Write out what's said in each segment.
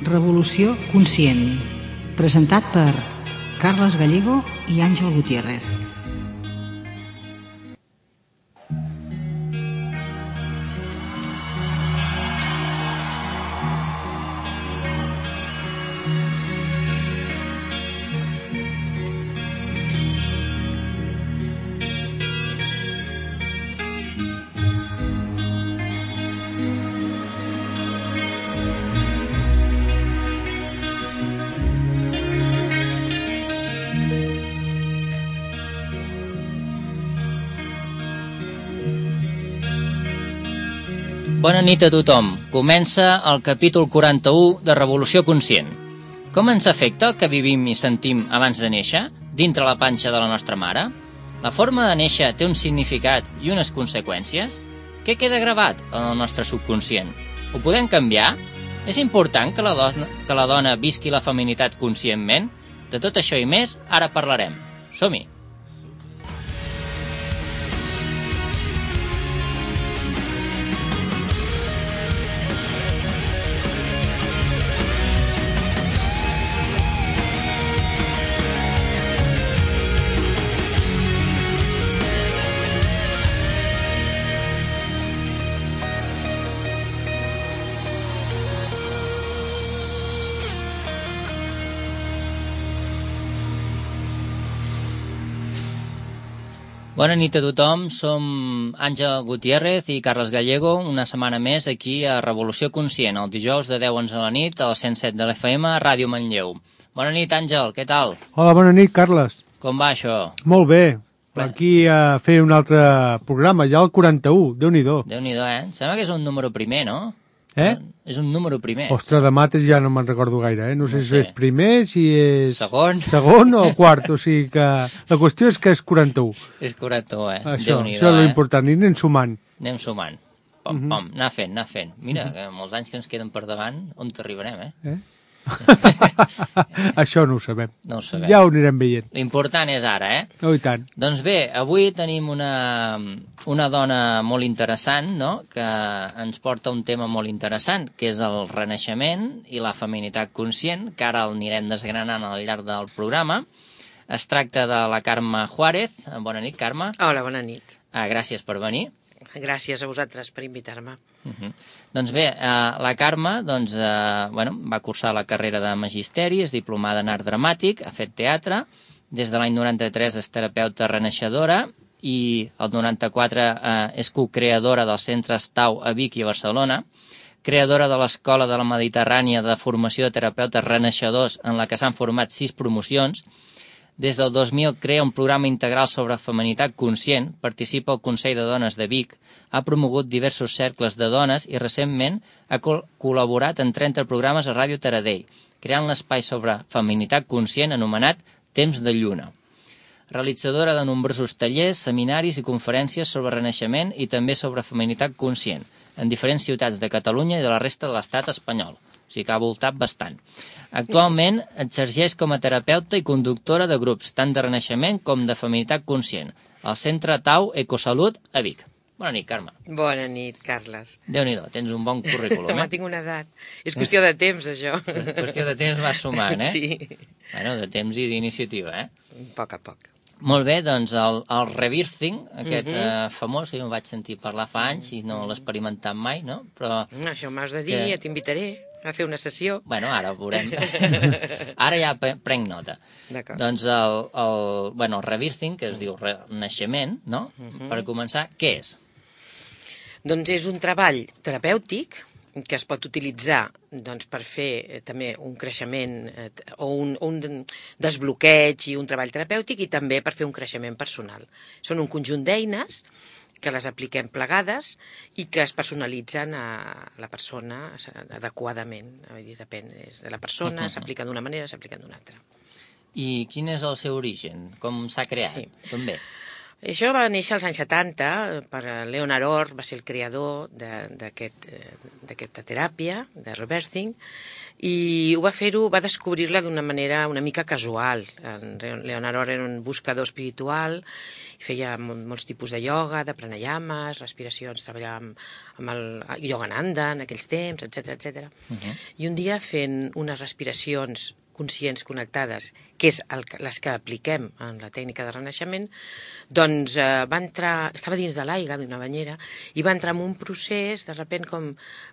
Revolució conscient, presentat per Carles Gallego i Àngel Gutiérrez. Bona nit a tothom. Comença el capítol 41 de Revolució Conscient. Com ens afecta el que vivim i sentim abans de néixer, dintre la panxa de la nostra mare? La forma de néixer té un significat i unes conseqüències? Què queda gravat en el nostre subconscient? Ho podem canviar? És important que la dona visqui la feminitat conscientment? De tot això i més, ara parlarem. Som-hi! Bona nit a tothom, som Àngel Gutiérrez i Carles Gallego, una setmana més aquí a Revolució Conscient, el dijous de 10 a 11 de la nit, al 107 de l'FM, Ràdio Manlleu. Bona nit, Àngel, què tal? Hola, bona nit, Carles. Com va això? Molt bé, aquí a fer un altre programa, ja el 41, Déu-n'hi-do. Déu-n'hi-do, Sembla que és un número primer, no? És un número primer. Ostres, de mates ja no me'n recordo gaire, No sé si és primer, si és... Segon o quart, o sigui que... La qüestió és que és 41. És 41, Això és l'important, i anem sumant. Anem sumant. Pom, anar fent. Mira, que amb els anys que ens queden per davant, on t'arribarem, Això no ho sabem. No ho sabem. Ja ho anirem veient. L'important és ara, Oh, i tant. Doncs bé, avui tenim una dona molt interessant, no?, que ens porta un tema molt interessant, que és el renaixement i la feminitat conscient, que ara el anirem desgranant al llarg del programa. Es tracta de la Carme Juárez. Bona nit, Carme. Hola, bona nit. Gràcies per venir. Gràcies a vosaltres per invitar-me. Doncs bé, la Carme va cursar la carrera de Magisteri, és diplomada en art dramàtic, ha fet teatre, des de l'any 93 és terapeuta renaixedora i el 94 és cocreadora dels centres Tau a Vic i a Barcelona, creadora de l'Escola de la Mediterrània de formació de terapeutes renaixedors en la que s'han format 6 promocions. Des del 2000 crea un programa integral sobre feminitat conscient, participa al Consell de Dones de Vic, ha promogut diversos cercles de dones i recentment ha col·laborat en 30 programes a Ràdio Taradell, creant l'espai sobre feminitat conscient anomenat Temps de Lluna. Realitzadora de nombrosos tallers, seminaris i conferències sobre renaixement i també sobre feminitat conscient, en diferents ciutats de Catalunya i de la resta de l'estat espanyol. O sigui que ha voltat bastant. Actualment exerceix com a terapeuta i conductora de grups, tant de renaixement com de feminitat conscient, al Centre Tau Ecosalut a Vic. Bona nit, Carme. Bona nit, Carles. Déu-n'hi-do, tens un bon currículum, Home, tinc una edat. És qüestió de temps, això. És qüestió de temps vas sumant, Sí. Bueno, de temps i d'iniciativa, A poc a poc. Molt bé, doncs el rebirthing, aquest famós, que jo em vaig sentir parlar fa anys i no l'he experimentat mai, no? Però això m'has de dir, ja t'invitaré a fer una sessió. Bueno, ara ho veurem. Ara ja prenc nota. D'acord. Doncs el rebirthing, que es diu renaixement, no? Per començar, què és? Doncs és un treball terapèutic que es pot utilitzar per fer també un creixement o un desbloqueig i un treball terapèutic i també per fer un creixement personal. Són un conjunt d'eines que les apliquem plegades i que es personalitzen a la persona adequadament. Depèn de la persona, s'apliquen d'una manera, s'apliquen d'una altra. I quin és el seu origen? Com s'ha creat? Sí. D'on ve? Això va néixer als anys 70, per Leonard Orr, va ser el creador d'aquesta teràpia, de rebirthing, i va descobrir-la d'una manera una mica casual. Leonard Orr era un buscador espiritual, feia molts tipus de ioga, de pranayamas, respiracions, treballava amb el Yogananda en aquells temps, etc. I un dia fent unes respiracions conscients connectades, que és les que apliquem en la tècnica de renaixement, doncs estava dins de l'aigua d'una banyera i va entrar en un procés, de sobte, com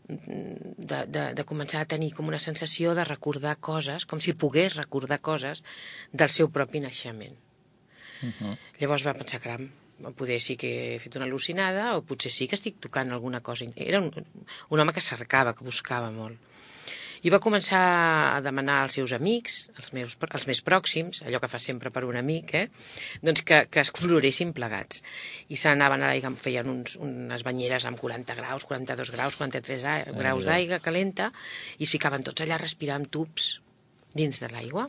de començar a tenir com una sensació de recordar coses, com si pogués recordar coses del seu propi naixement. Llavors va pensar, caram, poder sí que he fet una al·lucinada o potser sí que estic tocant alguna cosa. Era un home que cercava, que buscava molt. I va començar a demanar als seus amics, els més pròxims, allò que fa sempre per un amic, doncs que exploressin plegats. I se n'anaven a l'aigua, feien unes banyeres amb 40 graus, 42 graus, 43 graus d'aigua calenta, i es ficaven tots allà a respirar amb tubs dins de l'aigua.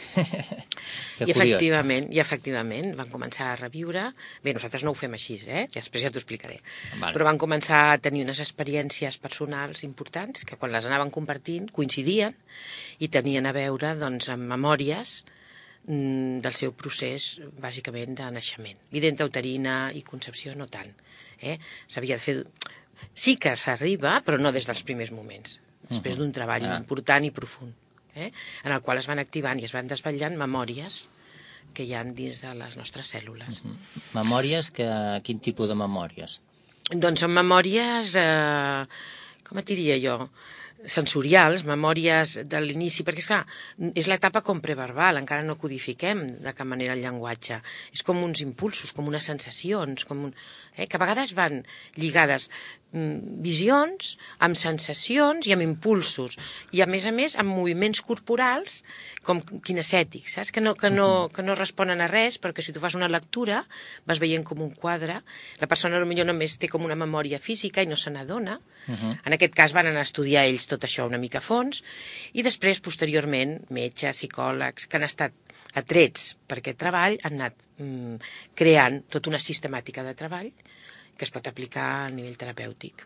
I efectivament van començar a reviure. Bé, nosaltres no ho fem així, després ja t'ho explicaré. Però van començar a tenir unes experiències personals importants que quan les anaven compartint coincidien i tenien a veure doncs, amb memòries del seu procés, bàsicament, de naixement. Vida intrauterina i concepció no tant. S'havia de fer... Sí que s'arriba, però no des dels primers moments. Després d'un treball important i profund. En el qual es van activant i es van desvetllant memòries que hi ha dins de les nostres cèl·lules. Memòries? Quin tipus de memòries? Doncs són memòries, com et diria jo, sensorials, memòries de l'inici, perquè és clar, és l'etapa com preverbal, encara no codifiquem de cap manera el llenguatge. És com uns impulsos, com unes sensacions, que a vegades van lligades visions, amb sensacions i amb impulsos, i a més amb moviments corporals com kinestètics, saps? Que no responen a res, però que si tu fas una lectura vas veient com un quadre, la persona potser només té com una memòria física i no se n'adona. En aquest cas van anar a estudiar ells tot això una mica a fons, i després, posteriorment, metges, psicòlegs, que han estat atrets per aquest treball, han anat creant tota una sistemàtica de treball que es pot aplicar a nivell terapèutic.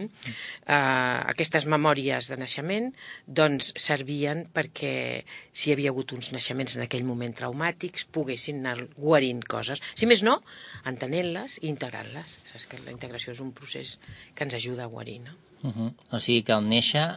Aquestes memòries de naixement doncs servien perquè si hi havia hagut uns naixements en aquell moment traumàtics poguessin anar guarint coses, si més no, entenent-les i integrant-les. Saps que la integració és un procés que ens ajuda a guarir, no? O sigui que al néixer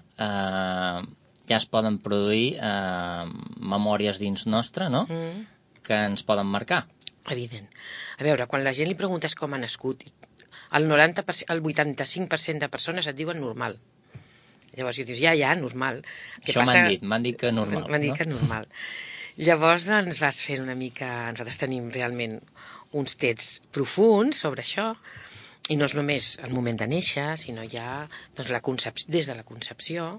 ja es poden produir memòries dins nostre, no? Que ens poden marcar. Evident. A veure, quan la gent li preguntes com ha nascut, el 85% de persones et diuen normal. Llavors, dius, ja, normal. Això m'han dit que normal. M'han dit que normal. Llavors, doncs, vas fent una mica... Nosaltres tenim realment uns tests profuns sobre això, i no és només el moment de néixer, sinó ja doncs, des de la concepció,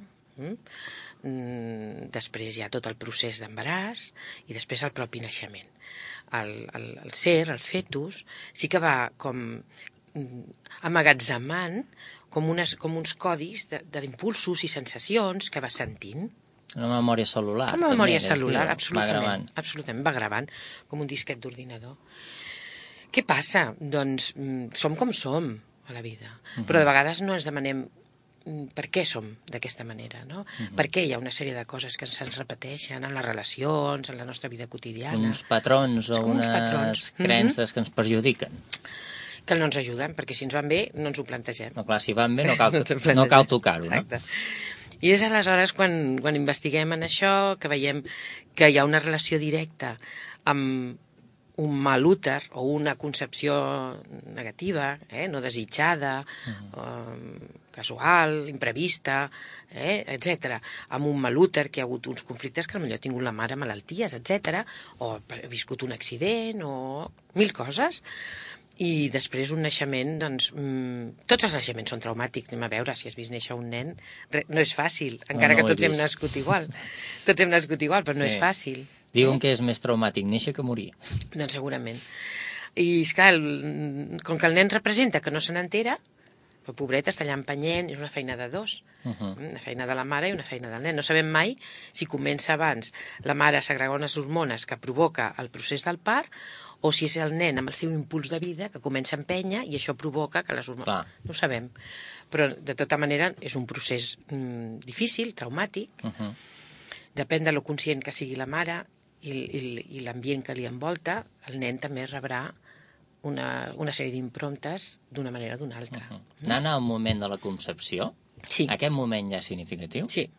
després hi ha tot el procés d'embaràs i després el propi naixement. El ser, el fetus, sí que va com amagatzemant com uns codis d'impulsos i sensacions que va sentint. Una memòria cel·lular. Una memòria cel·lular, absolutament. Va gravant, com un disquet d'ordinador. Què passa? Doncs som com som a la vida, però de vegades no ens demanem per què som d'aquesta manera, no? Per què hi ha una sèrie de coses que se'ns repeteixen en les relacions, en la nostra vida quotidiana. Uns patrons o unes creences que ens perjudiquen. Que no ens ajuden, perquè si ens van bé no ens ho plantegem. No, clar, si van bé no cal tocar-ho, no? Exacte. I és aleshores quan investiguem en això que veiem que hi ha una relació directa amb un mal úter o una concepció negativa, no desitjada, casual, imprevista, etc. Amb un mal úter que hi ha hagut uns conflictes que potser ha tingut la mare malalties, etc. O ha viscut un accident o mil coses. I després un naixement, doncs, tots els naixements són traumàtics. Anem a veure, si has vist néixer un nen, no és fàcil, encara que tots hem nascut igual. Tots hem nascut igual, però no és fàcil. Diuen que és més traumàtic néixer que morir. Doncs segurament. I, esclar, com que el nen representa que no se n'entera, el pobret està allà empenyent, és una feina de dos. Una feina de la mare i una feina del nen. No sabem mai si comença abans la mare a segregar unes hormones que provoca el procés del part o si és el nen amb el seu impuls de vida que comença a empènyer i això provoca que les hormones... Clar. No ho sabem. Però, de tota manera, és un procés difícil, traumàtic. Depèn de lo conscient que sigui la mare i l'ambient que li envolta, el nen també rebrà una sèrie d'improntes d'una manera o d'una altra. Anant al moment de la concepció, Sí. aquest moment ja és significatiu? Sí.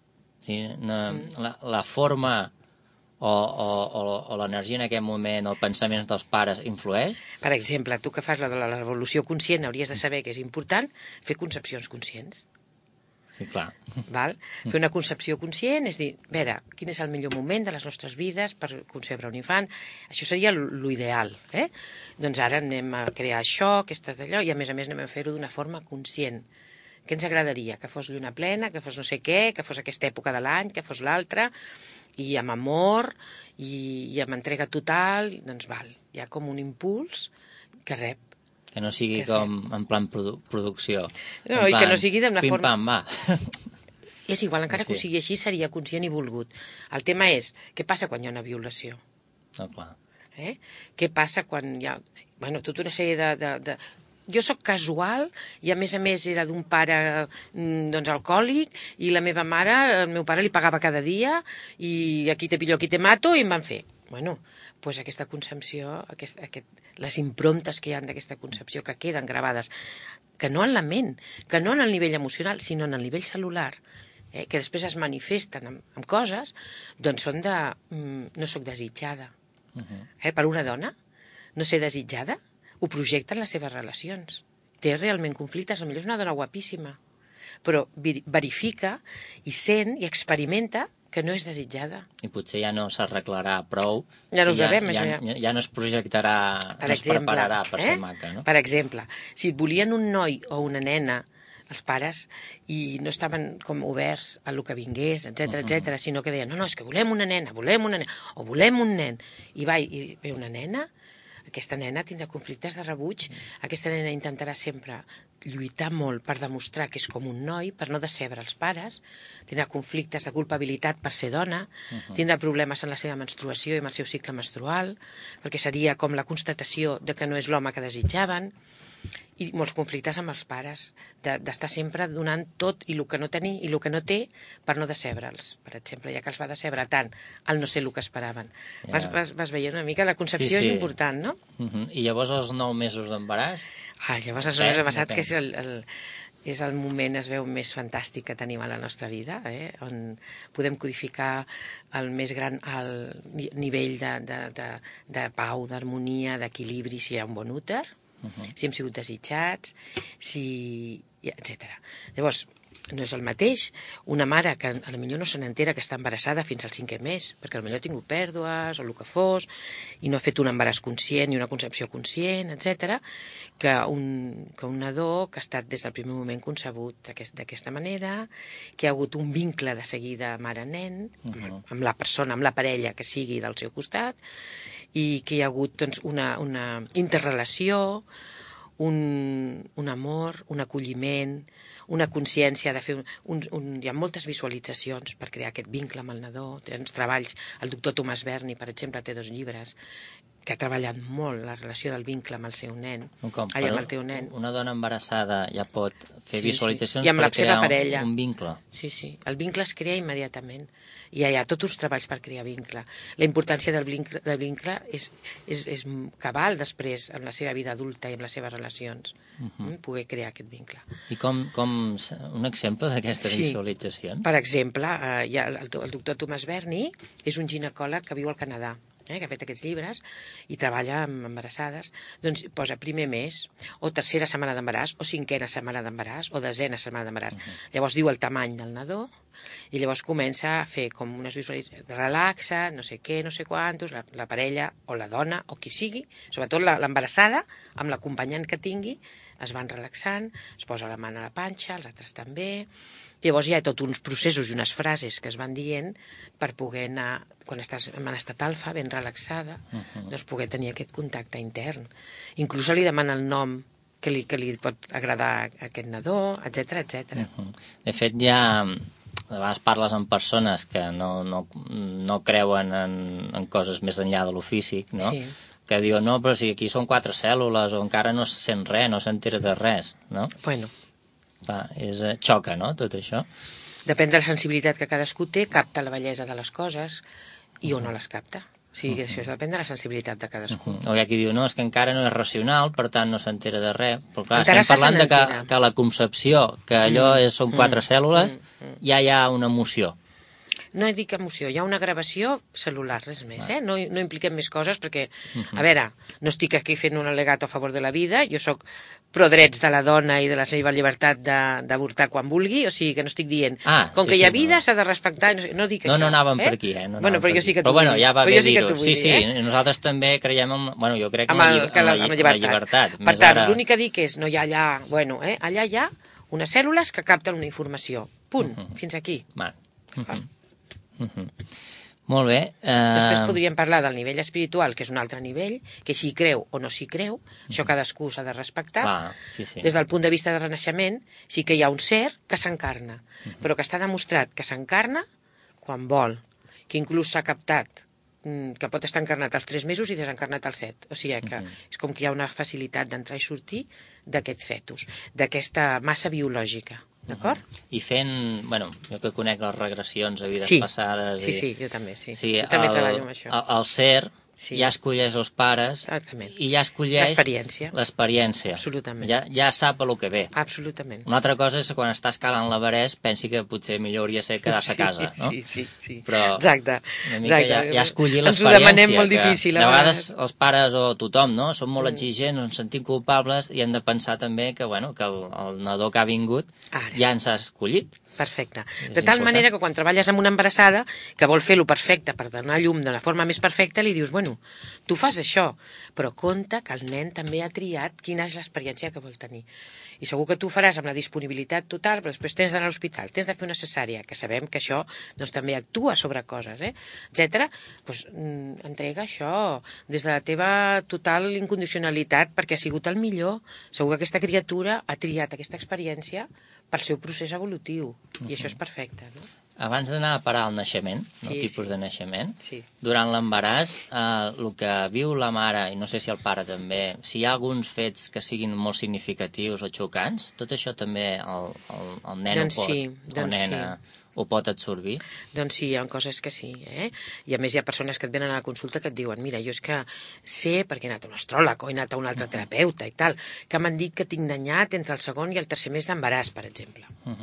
La forma o l'energia en aquest moment, o el pensament dels pares, influeix? Per exemple, tu que fas la de la revolució conscient hauries de saber que és important fer concepcions conscients. Sí, clar. Val? Fer una concepció conscient és dir, a veure, quin és el millor moment de les nostres vides per concebre un infant. Això seria l'ideal. Doncs ara anem a crear això, aquesta d'allò, i a més anem a fer-ho d'una forma conscient. Què ens agradaria? Que fos lluna plena, que fos no sé què, que fos aquesta època de l'any, que fos l'altra, i amb amor, i amb entrega total, doncs val. Hi ha com un impuls que rep. Que no sigui com en plan producció. No, i que no sigui d'una forma... Pim-pam, va. És igual, encara que ho sigui així, seria conscient i volgut. El tema és, què passa quan hi ha una violació? No, clar. Què passa quan hi ha... Bueno, tota una sèrie de... Jo sóc casual i a més era d'un pare doncs, alcohòlic i la meva mare, el meu pare li pagava cada dia i aquí te pillo, aquí te mato i em van fer. Bueno, doncs aquesta concepció, les improntes que hi ha d'aquesta concepció que queden gravades, que no en la ment, que no en el nivell emocional, sinó en el nivell celular, que després es manifesten amb coses, doncs són de... no sóc desitjada. Per una dona, no ser desitjada, ho projecta en les seves relacions. Té realment conflictes, potser és una dona guapíssima, però verifica i sent i experimenta que no és desitjada. I potser ja no s'arreglarà prou. Ja no ho sabem, això. Ja no es projectarà, no es prepararà per ser maca, no? Per exemple, si et volien un noi o una nena, els pares, i no estaven com oberts a lo que vingués, etc, sinó que deien, no, és que volem una nena, o volem un nen, i ve una nena, aquesta nena tindrà conflictes de rebuig, aquesta nena intentarà sempre lluitar molt per demostrar que és com un noi, per no decebre els pares, tindrà conflictes de culpabilitat per ser dona, tindrà problemes en la seva menstruació i amb el seu cicle menstrual, perquè seria com la constatació de que no és l'home que desitjaven, i molts conflictes amb els pares, d'estar sempre donant tot i el que no tenir i el que no té per no decebre'ls, per exemple, ja que els va decebre tant al no ser el que esperaven. Vas veient una mica, la concepció és important, no? I llavors els 9 mesos d'embaràs? Llavors els 9 mesos d'embaràs, que és el moment, es veu, més fantàstic que tenim a la nostra vida, on podem codificar el més gran nivell de pau, d'harmonia, d'equilibri, si hi ha un bon úter, si hem sigut desitjats, etc. Llavors, no és el mateix una mare que potser no se n'entera que està embarassada fins al 5è mes, perquè potser ha tingut pèrdues o el que fos, i no ha fet un embaràs conscient ni una concepció conscient, etc., que un nadó que ha estat des del primer moment concebut d'aquesta manera, que ha hagut un vincle de seguida mare-nen, amb la persona, amb la parella que sigui del seu costat, i que hi ha hagut doncs, una interrelació, un amor, un acolliment, una consciència de fer... Hi ha moltes visualitzacions per crear aquest vincle amb el nadó, tens treballs. El doctor Tomàs Berni, per exemple, té 2 llibres que ha treballat molt la relació del vincle amb el seu nen, amb el teu nen. Una dona embarassada ja pot fer visualitzacions per crear parella. Un vincle. Sí, el vincle es crea immediatament. I hi ha tots uns treballs per crear vincle. La importància del vincle és cabal després en la seva vida adulta i en les seves relacions, poder crear aquest vincle. I com un exemple d'aquestes visualitzacions? Per exemple, el doctor Tomàs Berni és un ginecòleg que viu al Canadà, que ha fet aquests llibres i treballa amb embarassades, doncs posa primer mes, o 3a setmana d'embaràs, o 5a setmana d'embaràs, o 10a setmana d'embaràs. Llavors diu el tamany del nadó, i llavors comença a fer com unes visualitzacions, relaxa, no sé què, no sé quantos, la parella, o la dona, o qui sigui, sobretot l'embarassada, amb l'acompanyant que tingui, es van relaxant, es posa la mà a la panxa, els altres també. Llavors hi ha tots uns processos i unes frases que es van dient per poder anar, quan estàs en estat alfa, ben relaxada, doncs poder tenir aquest contacte intern. Inclús li demana el nom que li pot agradar a aquest nadó, etc. De fet, ja a vegades parles amb persones que no creuen en coses més enllà de lo físic, no? que diuen, no, però si aquí són 4 cèl·lules o encara no se sent res, no s'entera de res, no? Bueno, Clar, xoca, no?, tot això. depèn de la sensibilitat que cadascú té, capta la bellesa de les coses i o no les capta. O sigui, això depèn de la sensibilitat de cadascú. O hi ha qui diu, no, és que encara no és racional, per tant no s'entera de res. Però clar, Encara estem parlant se de que, n'entera. que la concepció, que allò són 4 cèl·lules, ja hi ha una emoció. No dic emoció, hi ha una gravació cel·lular, res més, eh? No impliquem més coses perquè, a veure, no estic aquí fent un al·legat a favor de la vida, jo sóc pro drets de la dona i de la seva llibertat d'avortar quan vulgui, o sigui que no estic dient, com que hi ha vida s'ha de respectar, no dic això. No anàvem per aquí, No bueno, però jo sí que t'ho vull dir. Però bueno, ja va bé dir-ho. Sí, nosaltres també creiem en... Bueno, jo crec en la llibertat. Per tant, l'únic que dic és, no hi ha allà... Bueno, allà hi ha unes cèl·lules que capten una informació. Punt. Fins aquí. D'acord? Molt bé. Després podríem parlar del nivell espiritual, que és un altre nivell, que s'hi creu o no s'hi creu, això cadascú s'ha de respectar. Des del punt de vista de renaixement, sí que hi ha un ser que s'encarna, però que està demostrat que s'encarna quan vol, que inclús s'ha captat que pot estar encarnat als 3 mesos i desencarnat als 7. O sigui que és com que hi ha una facilitat d'entrar i sortir d'aquest fetus, d'aquesta massa biològica. D'acord? I fent, bueno, jo que conec les regressions a vides passades... Sí, jo també, sí. Sí, jo també treballo amb això. El ser ja escolleix els pares i ja escolleix l'experiència. Absolutament. Ja sap a lo que ve. Absolutament. Una altra cosa és que quan està escalant l'Everest pensi que potser millor hauria ser quedar-se a casa, no? Sí. Però exacte. Una mica ja escollir l'experiència. Ens ho demanem molt difícil. De vegades els pares o tothom, no?, són molt exigents, ens sentim culpables i hem de pensar també que, bueno, que el nadó que ha vingut ja ens ha escollit. Perfecte. De tal manera que quan treballes amb una embarassada que vol fer-lo perfecte per donar llum de la forma més perfecta, li dius, bueno, tu fas això, però compte que el nen també ha triat quina és l'experiència que vol tenir. I segur que tu ho faràs amb la disponibilitat total, però després tens d'anar a l'hospital, tens de fer una cesària, que sabem que això doncs, també actua sobre coses, etc. Doncs entrega això des de la teva total incondicionalitat perquè ha sigut el millor. Segur que aquesta criatura ha triat aquesta experiència pel seu procés evolutiu, i això és perfecte, no? Abans d'anar a parar al naixement, el tipus de naixement, durant l'embaràs, el que viu la mare, i no sé si el pare també, si hi ha alguns fets que siguin molt significatius o xocants, tot això també el nen o nena ho pot absorbir? Doncs sí, hi ha coses que sí, I a més hi ha persones que et venen a la consulta que et diuen, mira, jo és que sé, perquè he anat a un astròleg o he anat a un altre terapeuta i tal, que m'han dit que tinc danyat entre el segon i el tercer mes d'embaràs, per exemple,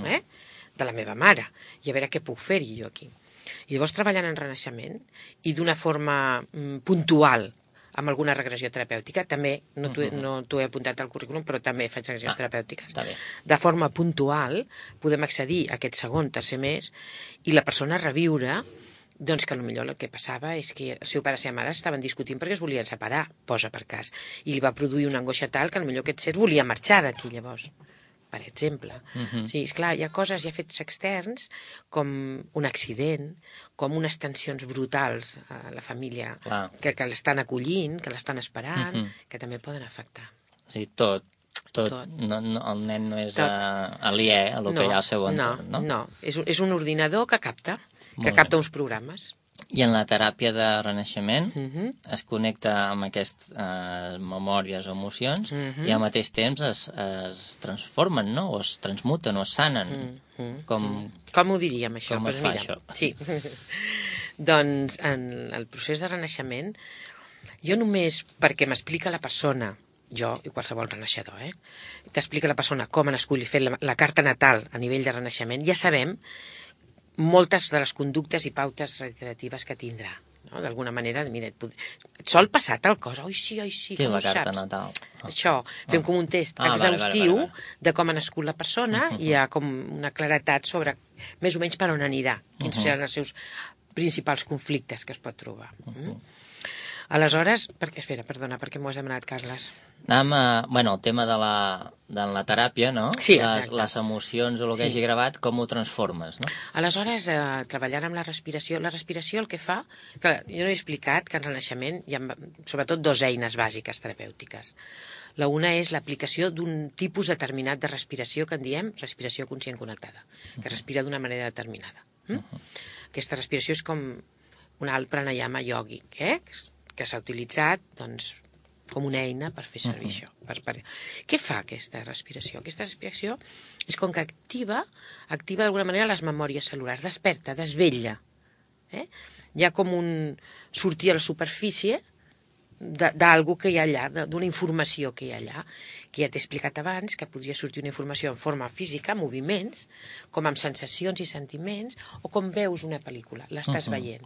de la meva mare, i a veure què puc fer-hi jo aquí. I llavors treballant en renaixement i d'una forma puntual, amb alguna regressió terapèutica, també, no t'ho he apuntat al currículum, però també faig regressions terapèutiques. De forma puntual podem accedir a aquest segon, tercer mes i la persona reviure doncs que potser el que passava és que el seu pare i la seva mare estaven discutint perquè es volien separar, posa per cas, i li va produir una angoixa tal que potser aquest ser volia marxar d'aquí llavors, per exemple. Sí, esclar, hi ha coses, hi ha fets externs, com un accident, com unes tensions brutals a la família que l'estan acollint, que l'estan esperant, que també poden afectar. O sigui, tot. El nen no és aliè a lo que hi ha al seu entorn, no? No, és un ordinador que capta uns programes. I en la teràpia de renaixement es connecta amb aquestes memòries o emocions i al mateix temps es transformen, no? O es transmuten o es sanen. Com ho diríem, això? Com es fa, això? Sí. Doncs en el procés de renaixement, jo només perquè m'explica la persona, jo i qualsevol renaixedor, t'explica la persona com han escollit fer la carta natal a nivell de renaixement, ja sabem moltes de les conductes i pautes reiteratives que tindrà. D'alguna manera, mira, et sol passar tal cosa, oi sí, com ho saps? Carta natal. Això, fem com un test exhaustiu de com ha nascut la persona i hi ha com una claretat sobre més o menys per on anirà, quins seran els seus principals conflictes que es pot trobar. Aleshores, perdona, per què m'ho has demanat, Carles? El tema de la teràpia, no? Sí, les emocions o el que hagi gravat, com ho transformes, no? Aleshores, treballant amb la respiració el que fa... Clar, jo no he explicat que en renaixement hi ha sobretot 2 eines bàsiques terapèutiques. La una és l'aplicació d'un tipus determinat de respiració que en diem respiració conscient connectada, que respira d'una manera determinada. Aquesta respiració és com un alt pranayama iògic, que s'ha utilitzat, doncs, com una eina per fer servir això. Què fa aquesta respiració? Aquesta respiració és com que activa d'alguna manera les memòries cel·lulars, desperta, desvetlla. Hi ha com un sortir a la superfície d'algú que hi ha allà, d'una informació que hi ha allà, que ja t'he explicat abans, que podria sortir una informació en forma física, moviments, com amb sensacions i sentiments, o com veus una pel·lícula, l'estàs veient.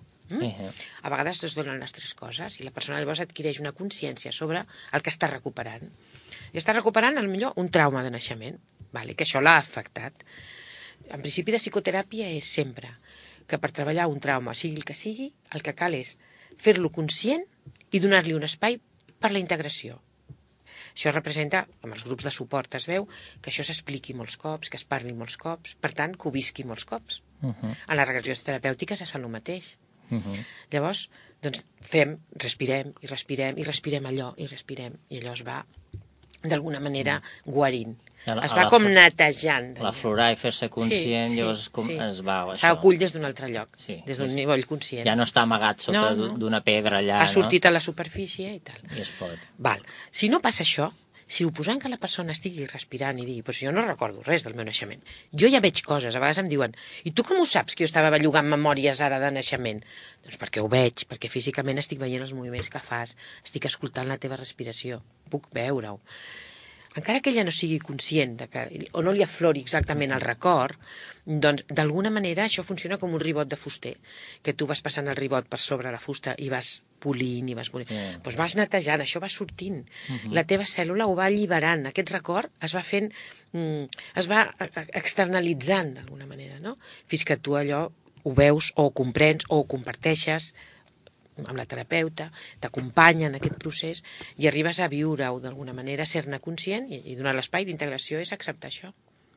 A vegades es donen les tres coses i la persona llavors adquireix una consciència sobre el que està recuperant. I està recuperant, potser, un trauma de naixement, que això l'ha afectat. En principi de psicoteràpia és sempre que per treballar un trauma, sigui el que cal és fer-lo conscient i donar-li un espai per la integració. Això representa, amb els grups de suport es veu, que això s'expliqui molts cops, que es parli molts cops, per tant, que ho visqui molts cops. En les regressions terapèutiques es fa el mateix. Llavors, doncs, respirem i respirem allò, i allò es va, d'alguna manera, guarint. Es va com netejant. L'aflorar i fer-se conscient, llavors es va... S'acull des d'un altre lloc, des d'un nivell conscient. Ja no està amagat sota d'una pedra allà, ha sortit a la superfície i tal. I es pot. Si no passa això, si oposant que la persona estigui respirant i digui, però si jo no recordo res del meu naixement, jo ja veig coses, a vegades em diuen, i tu com ho saps que jo estava bellugant memòries ara de naixement? Doncs perquè ho veig, perquè físicament estic veient els moviments que fas, estic escoltant la teva respiració, puc veure-ho. Encara que ella no sigui conscient o no li aflori exactament el record, doncs d'alguna manera això funciona com un ribot de fuster, que tu vas passant el ribot per sobre la fusta i vas polint, doncs vas netejant, això va sortint. La teva cèl·lula ho va alliberant, aquest record es va fent, es va externalitzant d'alguna manera, no? Fins que tu allò ho veus o ho comprens o ho comparteixes amb la terapeuta, t'acompanya en aquest procés i arribes a viure-ho d'alguna manera, ser-ne conscient i donar l'espai d'integració és acceptar això.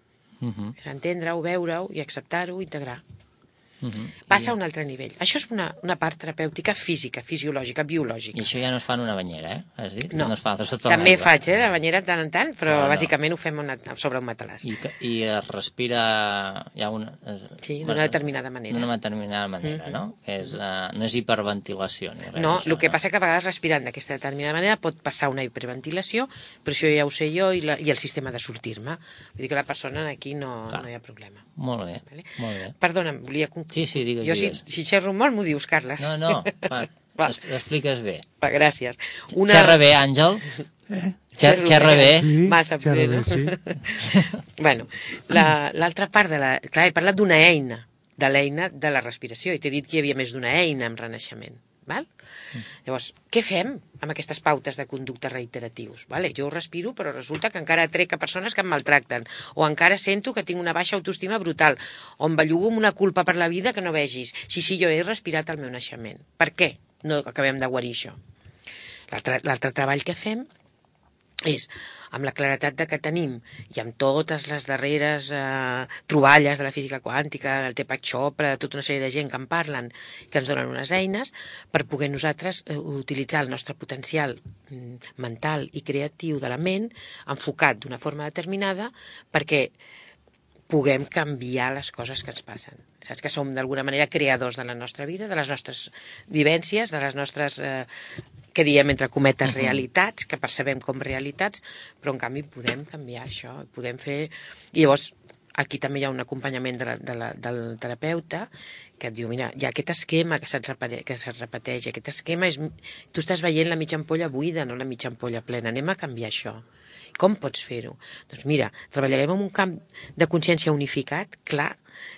És entendre-ho, veure-ho i acceptar-ho, integrar. Passa a un altre nivell. Això és una part terapèutica física, fisiològica, biològica. I això ja no es fa en una banyera, has dit? No, es fa sota també faig, la banyera de tant en tant, però bàsicament ho fem sobre un matalàs. I es respira... Sí, d'una determinada manera. D'una determinada manera, no? No és hiperventilació. No, el que passa que a vegades respirant d'aquesta determinada manera pot passar una hiperventilació, però això ja ho sé jo i el sistema de sortir-me. Vull dir que la persona aquí no hi ha problema. Molt bé, molt bé. Perdona'm, volia concloure. Sí, digues. Jo si xerro molt m'ho dius, Carles. No, expliques bé. Gràcies. Xerra bé, Àngel. Xerra bé. Massa bé, no? Bueno, l'altra part Clar, he parlat d'una eina, de l'eina de la respiració, i t'he dit que hi havia més d'una eina en renaixement. Llavors, què fem amb aquestes pautes de conducta reiteratius? Jo respiro, però resulta que encara atrec a persones que em maltracten, o encara sento que tinc una baixa autoestima brutal, o em bellugo amb una culpa per la vida que no vegis. Sí, jo he respirat al meu naixement. Per què no acabem de guarir això? L'altre treball que fem és, amb la claretat que tenim i amb totes les darreres troballes de la física quàntica, del Deepak Chopra, tota una sèrie de gent que en parlen, que ens donen unes eines per poder nosaltres utilitzar el nostre potencial mental i creatiu de la ment enfocat d'una forma determinada perquè puguem canviar les coses que ens passen. Saps que som d'alguna manera creadors de la nostra vida, de les nostres vivències, de les nostres... que diem entre cometes realitats, que percebem com realitats, però en canvi podem canviar això, podem fer... I llavors, aquí també hi ha un acompanyament del terapeuta que et diu, mira, hi ha aquest esquema que se't repeteix, aquest esquema és... Tu estàs veient la mitja ampolla buida, no la mitja ampolla plena, anem a canviar això. Com pots fer-ho? Doncs mira, treballarem en un camp de consciència unificat, clar,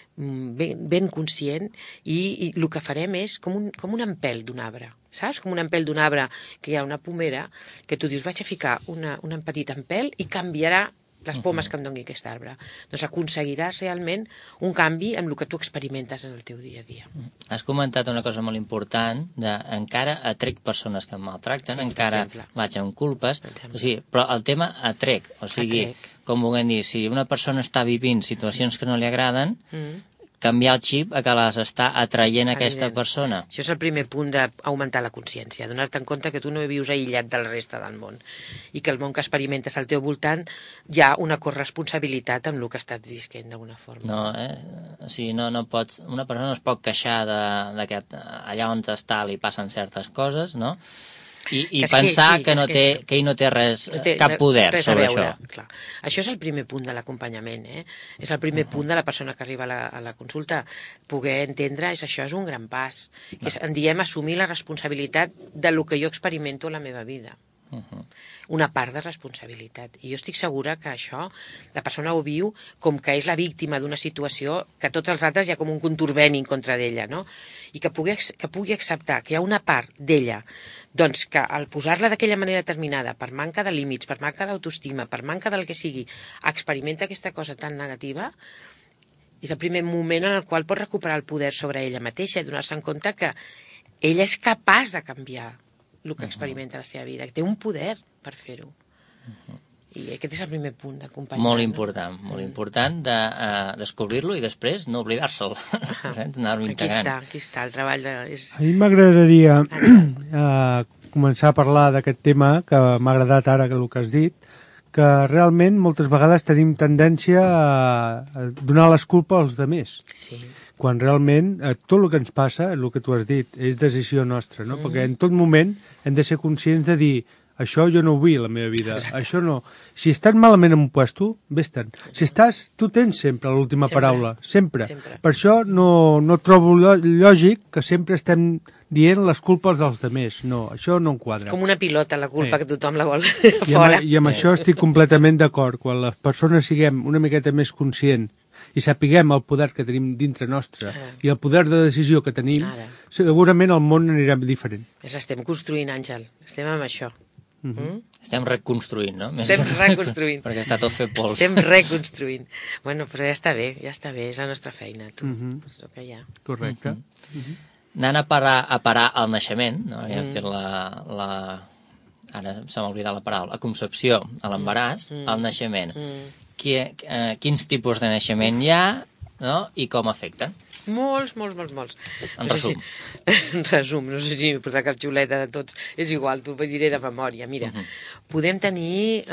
ben conscient, i el que farem és com un empelt d'un arbre, saps? Com un empelt d'un arbre que hi ha una pomera que tu dius, vaig a ficar un petit empelt i canviarà les pomes que em doni aquest arbre. Doncs aconseguiràs realment un canvi en el que tu experimentes en el teu dia a dia. Has comentat una cosa molt important, encara atrec persones que em maltracten, encara vaig amb culpes, però el tema atrec, o sigui, com vulguem dir, si una persona està vivint situacions que no li agraden, canviar el xip a que les està atraient aquesta Evident. persona. Això és el primer punt d'augmentar la consciència, donar-te en compte que tu no vius aïllat del reste del món i que el món que experimentes al teu voltant hi ha una corresponsabilitat amb el que estàs visquent d'alguna forma. No, o sigui, no pots, una persona no es pot queixar de que allà on està li passen certes coses, no? I pensar que ell no té cap poder sobre això. Clar. Això és el primer punt de l'acompanyament, És el primer punt de la persona que arriba a la consulta. Poder entendre, això és un gran pas. En diem assumir la responsabilitat de lo que jo experimento a la meva vida. Una part de responsabilitat. I jo estic segura que això, la persona ho viu com que és la víctima d'una situació que tots els altres hi ha com un conturbeni en contra d'ella, no? I que pugui acceptar que hi ha una part d'ella doncs que al posar-la d'aquella manera determinada, per manca de límits, per manca d'autoestima, per manca del que sigui, experimenta aquesta cosa tan negativa, és el primer moment en el qual pot recuperar el poder sobre ella mateixa i donar-se en compte que ella és capaç de canviar el que experimenta a la seva vida, que té un poder per fer-ho. I aquest és el primer punt d'acompanyar. Molt important de descobrir-lo i després no oblidar-se'l. Anar-ho integrant. Aquí està, el treball de... A mi m'agradaria començar a parlar d'aquest tema, que m'ha agradat ara el que has dit, que realment moltes vegades tenim tendència a donar les culpes als altres. Sí. Quan realment tot el que ens passa, el que tu has dit, és decisió nostra, no? Perquè en tot moment hem de ser conscients de dir això jo no ho vull a la meva vida, això no. Si estàs malament en un puesto, vés-te'n. Si estàs, tu tens sempre l'última paraula, sempre. Per això no trobo lògic que sempre estem dient les culpes dels altres. No, això no em quadra. Com una pilota, la culpa, que tothom la vol fora. I amb això estic completament d'acord. Quan les persones siguem una miqueta més conscients i sapiguem el poder que tenim dintre nostre i el poder de decisió que tenim, segurament el món anirà diferent. Estem construint, Àngel. Estem amb això. Estem reconstruint, no? Estem reconstruint. Perquè està tot fet pols. Estem reconstruint. Bueno, però ja està bé, és la nostra feina, tu. És el que hi ha. Correcte. Anant a parar al naixement, no? Ja hem fet ara se m'ha oblidat la paraula, la concepció, a l'embaràs, al naixement. Quins tipus de naixement hi ha, no? I com afecten? Molts. En resum. En resum, no sé si m'he portat cap xuleta de tots. És igual, t'ho diré de memòria. Mira, podem tenir...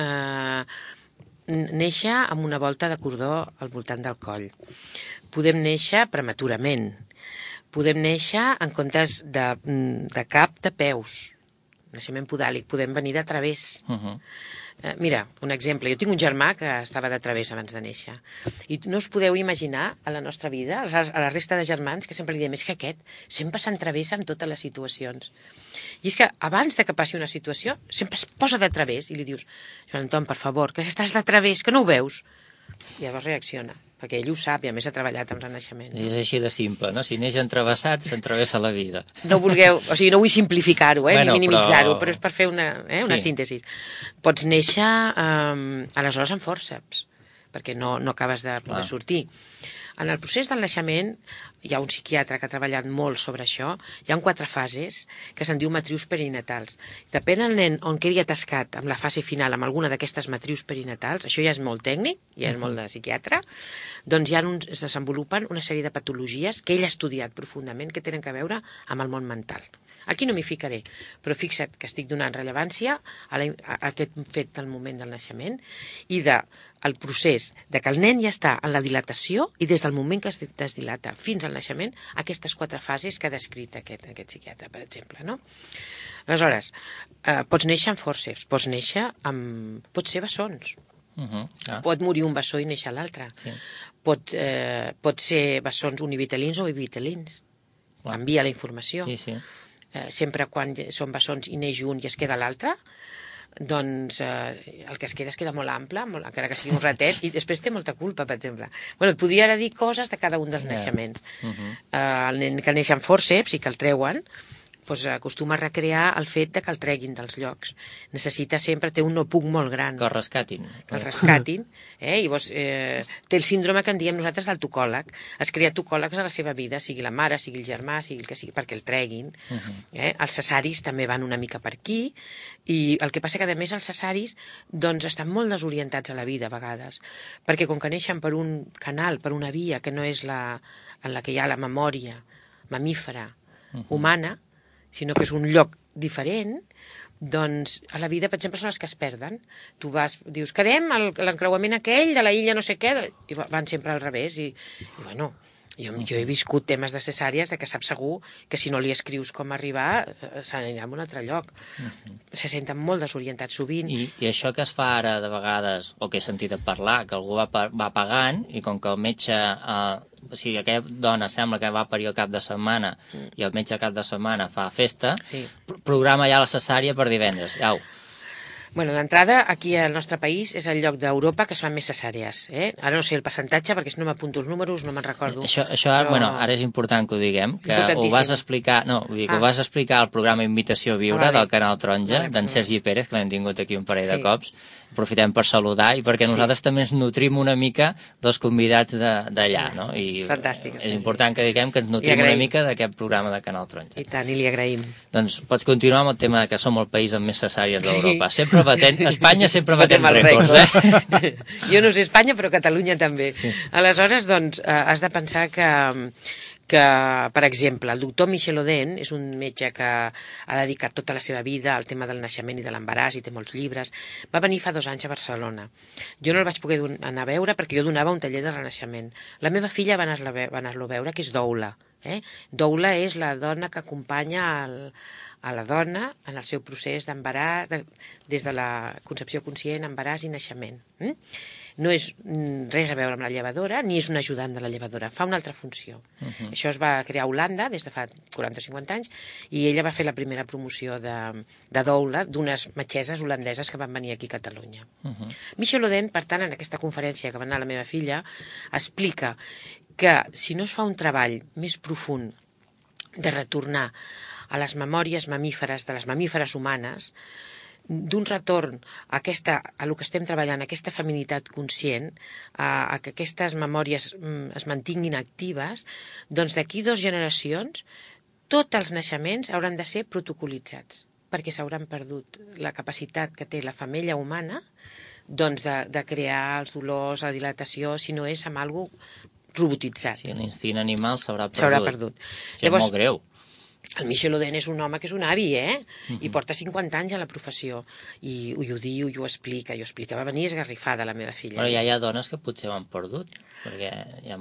néixer amb una volta de cordó al voltant del coll. Podem néixer prematurament. Podem néixer en comptes de cap, de peus. Naixement podàlic. Podem venir de través. Mira, un exemple. Jo tinc un germà que estava de través abans de néixer. I no us podeu imaginar a la nostra vida, a la resta de germans, que sempre li diem, és que aquest sempre s'entravessa en totes les situacions. I és que abans de que passi una situació, sempre es posa de través i li dius, Joan Anton, per favor, que estàs de través, que no ho veus? I llavors reacciona, perquè ell ho sap i a més ha treballat amb renaixement. És així de simple, no? Si neix entravessat, s'entravessa la vida. No vulgueu, o sigui, no vull simplificar-ho, ni minimitzar-ho, però és per fer una síntesi. Pots néixer aleshores amb fòrceps, perquè no acabes de poder sortir. En el procés del naixement, hi ha un psiquiatre que ha treballat molt sobre això, hi ha 4 fases que se'n diu matrius perinatals. Depèn del nen on quedi atascat amb la fase final, amb alguna d'aquestes matrius perinatals, això ja és molt tècnic, ja és molt de psiquiatre, doncs ja es desenvolupen una sèrie de patologies que ell ha estudiat profundament que tenen a veure amb el món mental. Aquí no m'hi ficaré, però fixa't que estic donant rellevància a aquest fet del moment del naixement i del procés de que el nen ja està en la dilatació i des del moment que es desdilata fins al naixement, aquestes 4 fases que ha descrit aquest psiquiatre, per exemple, no? Aleshores, pots néixer amb fòrceps, pots ser bessons. Pot morir un bessó i néixer l'altre. Pot ser bessons univitelins o bivitelins. Canvia la informació. Sempre quan són bessons i neix un i es queda l'altre, doncs el que es queda molt ample, encara que sigui un ratet, i després té molta culpa, per exemple. Bueno, et podria ara dir coses de cada un dels naixements. El nen que neix amb fòrceps i que el treuen, acostuma a recrear el fet de que el treguin dels llocs. Necessita sempre, té un no puc molt gran. Que el rescatin. Que el rescatin. I llavors té el síndrome que en diem nosaltres del tocòleg. Es crea tocòlegs a la seva vida, sigui la mare, sigui el germà, sigui el que sigui, perquè el treguin. Els cesaris també van una mica per aquí, i el que passa que, a més, els cesaris doncs, estan molt desorientats a la vida, a vegades, perquè com que neixen per un canal, per una via que no és en la que hi ha la memòria mamífera humana, sinó que és un lloc diferent, doncs a la vida, per exemple, són els que es perden. Tu dius, quedem a l'encreuament aquell de la illa no sé què, i van sempre al revés, i bueno, jo he viscut temes de cesàries de que saps segur que si no li escrius com arribar se n'anirà a un altre lloc. Se senten molt desorientats sovint. I això que es fa ara de vegades, o que he sentit a parlar, que algú va pagant i com que el metge... O sigui, aquella dona sembla que va parir el cap de setmana i el metge cap de setmana fa festa, programa ja la cesària per divendres. Au. Bueno, d'entrada, aquí al nostre país és el lloc d'Europa que es fan més cesàries. Ara no sé el percentatge, perquè si no m'apunto els números no me'n recordo. Això ara és important que ho diguem, que ho vas explicar, ho vas explicar al programa Invitació a Viure del Canal Taronja, d'en Sergi Pérez, que l'hem tingut aquí un parell de cops. Aprofitem per saludar i perquè nosaltres també ens nutrim una mica dels convidats d'allà, no? Fantàstic. És important que diguem que ens nutrim una mica d'aquest programa de Canal Taronja. I tant, i li agraïm. Doncs pots continuar amb el tema que som el país amb més cesàries d'Europa. Espanya sempre batent rècords, Jo no sé Espanya, però Catalunya també. Aleshores, doncs, has de pensar que, per exemple, el doctor Michel Oden és un metge que ha dedicat tota la seva vida al tema del naixement i de l'embaràs i té molts llibres. Va venir fa 2 anys a Barcelona. Jo no el vaig poder anar a veure perquè jo donava un taller de renaixement. La meva filla va anar-lo a veure, que és Doula. Doula és la dona que acompanya a la dona en el seu procés d'embaràs, des de la concepció conscient, embaràs i naixement. No és res a veure amb la llevadora, ni és un ajudant de la llevadora, fa una altra funció. Això es va crear a Holanda des de fa 40-50 anys, i ella va fer la primera promoció de doula d'unes metgesses holandeses que van venir aquí a Catalunya. Michel Oden, per tant, en aquesta conferència que va anar la meva filla, explica que si no es fa un treball més profund de retornar a les memòries mamíferes de les mamíferes humanes, d'un retorn a el que estem treballant, a aquesta feminitat conscient, a que aquestes memòries es mantinguin actives, doncs d'aquí 2 generacions tots els naixements hauran de ser protocolitzats, perquè s'hauran perdut la capacitat que té la femella humana doncs de crear els dolors, la dilatació, si no és amb alguna cosa robotitzat. Sí, l'instint animal s'haurà perdut. S'haurà perdut. És molt greu. El Michel Oden és un home que és un avi, i porta 50 anys a la professió, i ho diu, i ho explica, va venir esgarrifada la meva filla. Però ja hi ha dones que potser ho han perdut, perquè,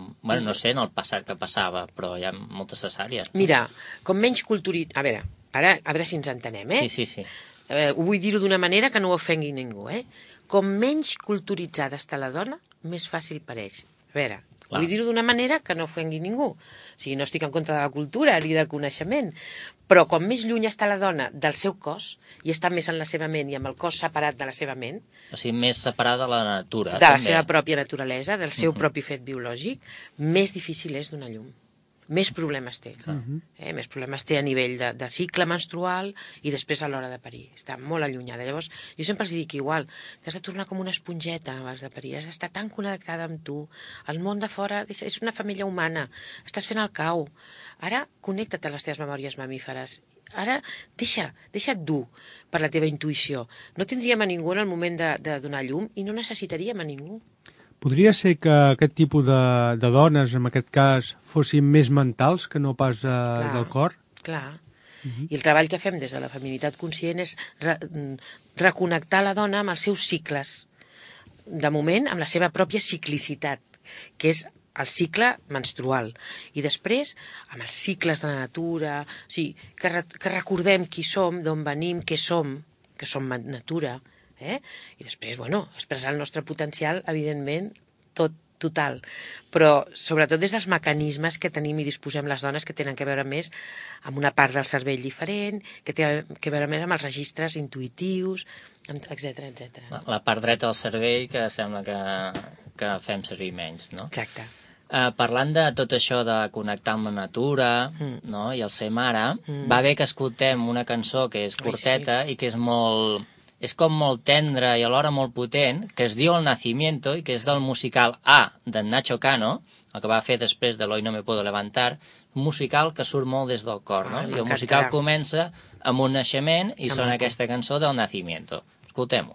no sé en el passat que passava, però hi ha moltes cesàries. Mira, com menys a veure si ens entenem, Sí. Ho vull dir-ho d'una manera que no ofengui ningú, Com menys culturitzada està la dona, més fàcil pareix. A veure, vull dir-ho d'una manera que no ofengui ningú. O sigui, no estic en contra de la cultura ni del coneixement, però com més lluny està la dona del seu cos i està més en la seva ment i amb el cos separat de la seva ment... O sigui, més separada de la natura. De la seva pròpia naturalesa, del seu propi fet biològic, més difícil és donar llum. Més problemes té. Més problemes té a nivell de cicle menstrual i després a l'hora de parir. Està molt allunyada. Llavors, jo sempre els dic igual, t'has de tornar com una esponjeta abans de parir, has d'estar tan connectada amb tu. El món de fora és una família humana, estàs fent el cau. Ara, connecta't a les teves memòries mamíferes. Ara, deixa't dur per la teva intuïció. No tindríem a ningú en el moment de donar llum i no necessitaríem a ningú. Podria ser que aquest tipus de dones, en aquest cas, fossin més mentals que no pas del cor? Clar. I el treball que fem des de la feminitat conscient és reconnectar la dona amb els seus cicles. De moment, amb la seva pròpia ciclicitat, que és el cicle menstrual. I després, amb els cicles de la natura, o sigui, que recordem qui som, d'on venim, què som, que som natura, i després, expressar el nostre potencial, evidentment, total, però sobretot des dels mecanismes que tenim i disposem les dones, que tenen a veure més amb una part del cervell diferent, que té a veure més amb els registres intuïtius, etc. La part dreta del cervell que sembla que fem servir menys, no? Exacte. Parlant de tot això de connectar amb la natura, no? I el ser mare, va bé que escoltem una cançó que és curteta i que és molt... És com molt tendre i alhora molt potent, que es diu El Nacimiento i que és del musical A, d'en Nacho Cano, el que va fer després de L'Hoy no me puedo levantar, un musical que surt molt des del cor, no? I el musical comença amb un naixement i sona aquesta cançó del Nacimiento. Escoltem-ho.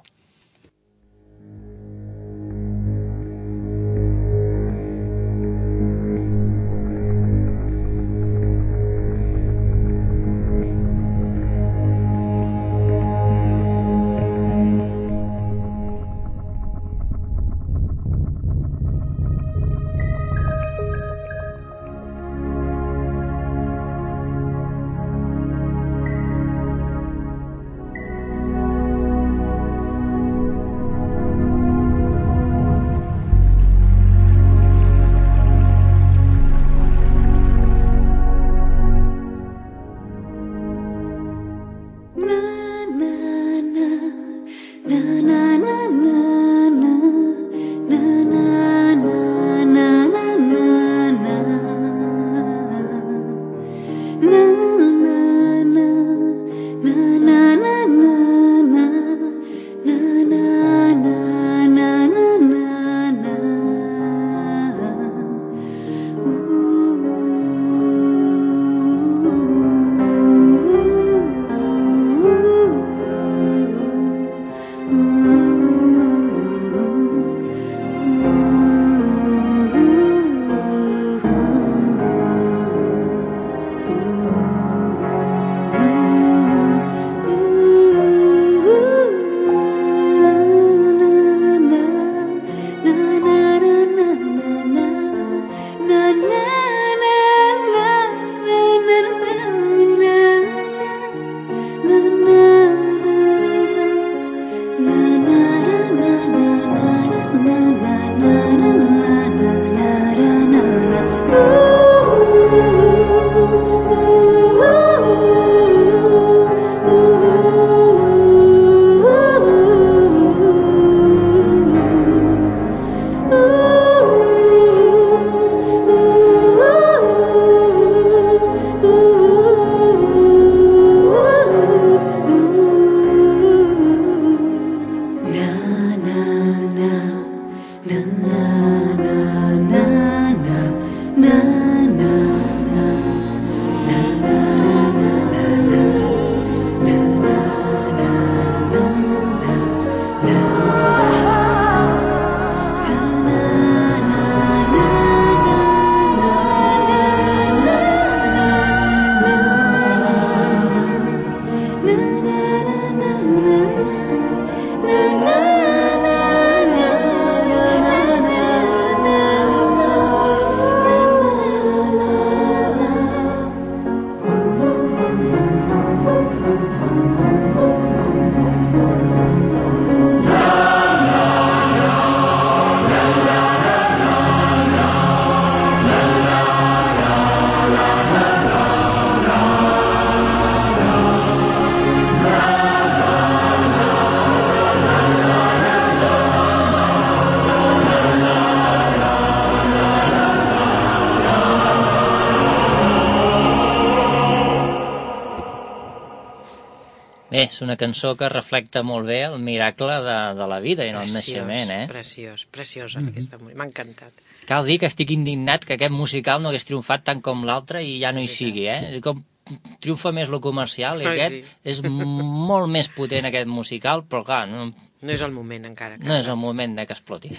Bé, és una cançó que reflecta molt bé el miracle de la vida i el naixement, eh? Preciós, aquesta música. M'ha encantat. Cal dir que estic indignat que aquest musical no hagués triomfat tant com l'altre i ja no hi sigui, eh? Com triomfa més lo comercial i aquest és molt més potent, aquest musical, però clar... No és el moment encara. No és el moment que exploti.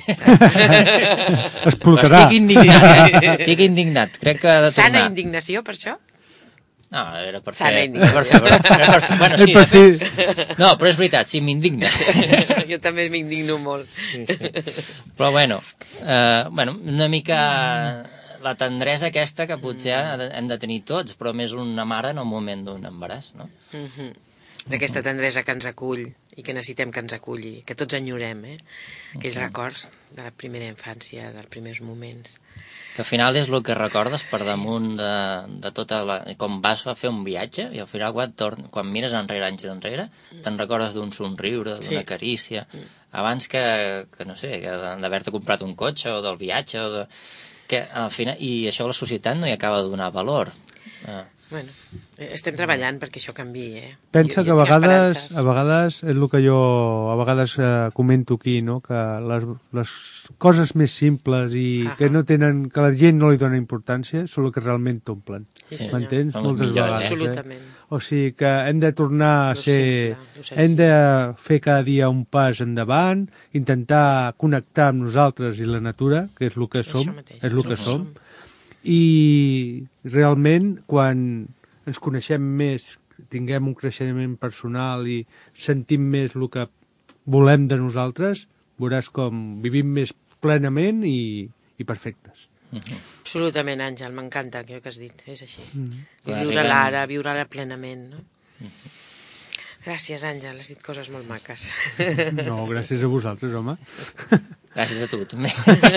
Explotarà. Estic indignat, eh? Estic indignat. Crec que ha de tornar. Sana indignació, per això? No, era per Sana fer... indignació. Bueno, sí, de fet... No, però és veritat, sí, m'indigna. Jo també m'indigno molt. Però bueno, una mica la tendresa aquesta que potser hem de tenir tots, però més una mare en el moment d'un embaràs, no? D'aquesta tendresa que ens acull i que necessitem que ens aculli, que tots enyorem, aquells records de la primera infància, dels primers moments. Que al final és el que recordes per damunt de tota la... Com vas a fer un viatge i al final quan mires enrere, anys enrere, te'n recordes d'un somriure, d'una carícia, abans que no sé, d'haver-te comprat un cotxe o del viatge o de... que al final, i això a la societat no hi acaba de donar valor. Bueno, estem treballant perquè això canviï, Pensa que tinc esperances. a vegades és el que jo a vegades comento aquí, no? Que les coses més simples i que no tenen, que la gent no li dona importància són el que realment t'omplen. Sí, senyor. M'entens? Són les Moltes millors, vegades. Absolutament. O sigui que hem de tornar a Lo ser... simple, lo senzill. Hem de fer cada dia un pas endavant, intentar connectar amb nosaltres i la natura, que és el que som, mateix, és el que som. som. I realment, quan ens coneixem més, tinguem un creixement personal i sentim més el que volem de nosaltres, veuràs com vivim més plenament i perfectes. Absolutament, Àngel, m'encanta el que has dit, és així. I Quan viure arribem- l'ara, viure-la plenament, no? Gràcies, Àngel, has dit coses molt maques. No, gràcies a vosaltres, home. Gràcies a tu, també.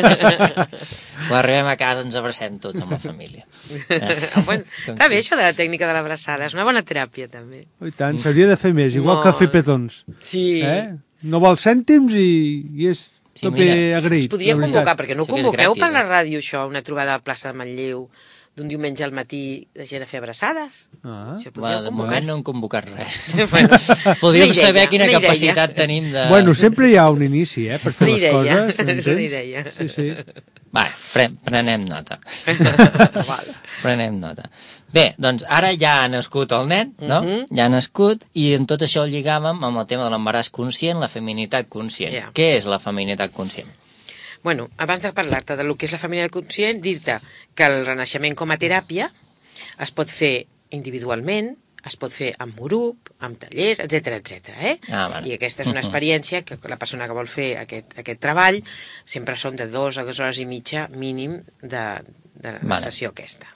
Quan arribem a casa ens abracem tots amb la família. Bueno, està bé això de la tècnica de l'abraçada, és una bona teràpia, també. Oh, i tant, s'hauria de fer més, igual que fer petons. Sí. No vol cèntims i és Sí, tope mira, agraït. Es podria la veritat. convocar, perquè no ho Això que és convoqueu gratis, per la ràdio, això, una trobada a la plaça de Manlleu, d'un diumenge al matí de gent a fer abraçades? Ah. Això Va, podríeu de convocar. moment no hem convocat res. Bueno, Podríem una idea, saber quina una idea. capacitat tenim de... Bueno, sempre hi ha un inici, per fer Una les idea, coses, és una m'entens? idea. Sí, sí. Va, prenem nota. Val. Prenem nota. Bé, doncs ara ja ha nascut el nen, no? Ja ha nascut, i en tot això el lligàvem amb el tema de l'embaràs conscient, la feminitat conscient. Ja. Què és la feminitat conscient? Bueno, abans de parlar-te del que és la família conscient, dir-te que el renaixement com a teràpia es pot fer individualment, es pot fer amb grup, amb tallers, etc. Vale. I aquesta és una experiència que la persona que vol fer aquest treball sempre són de 2 a 2 hores i mitja mínim de la sessió aquesta.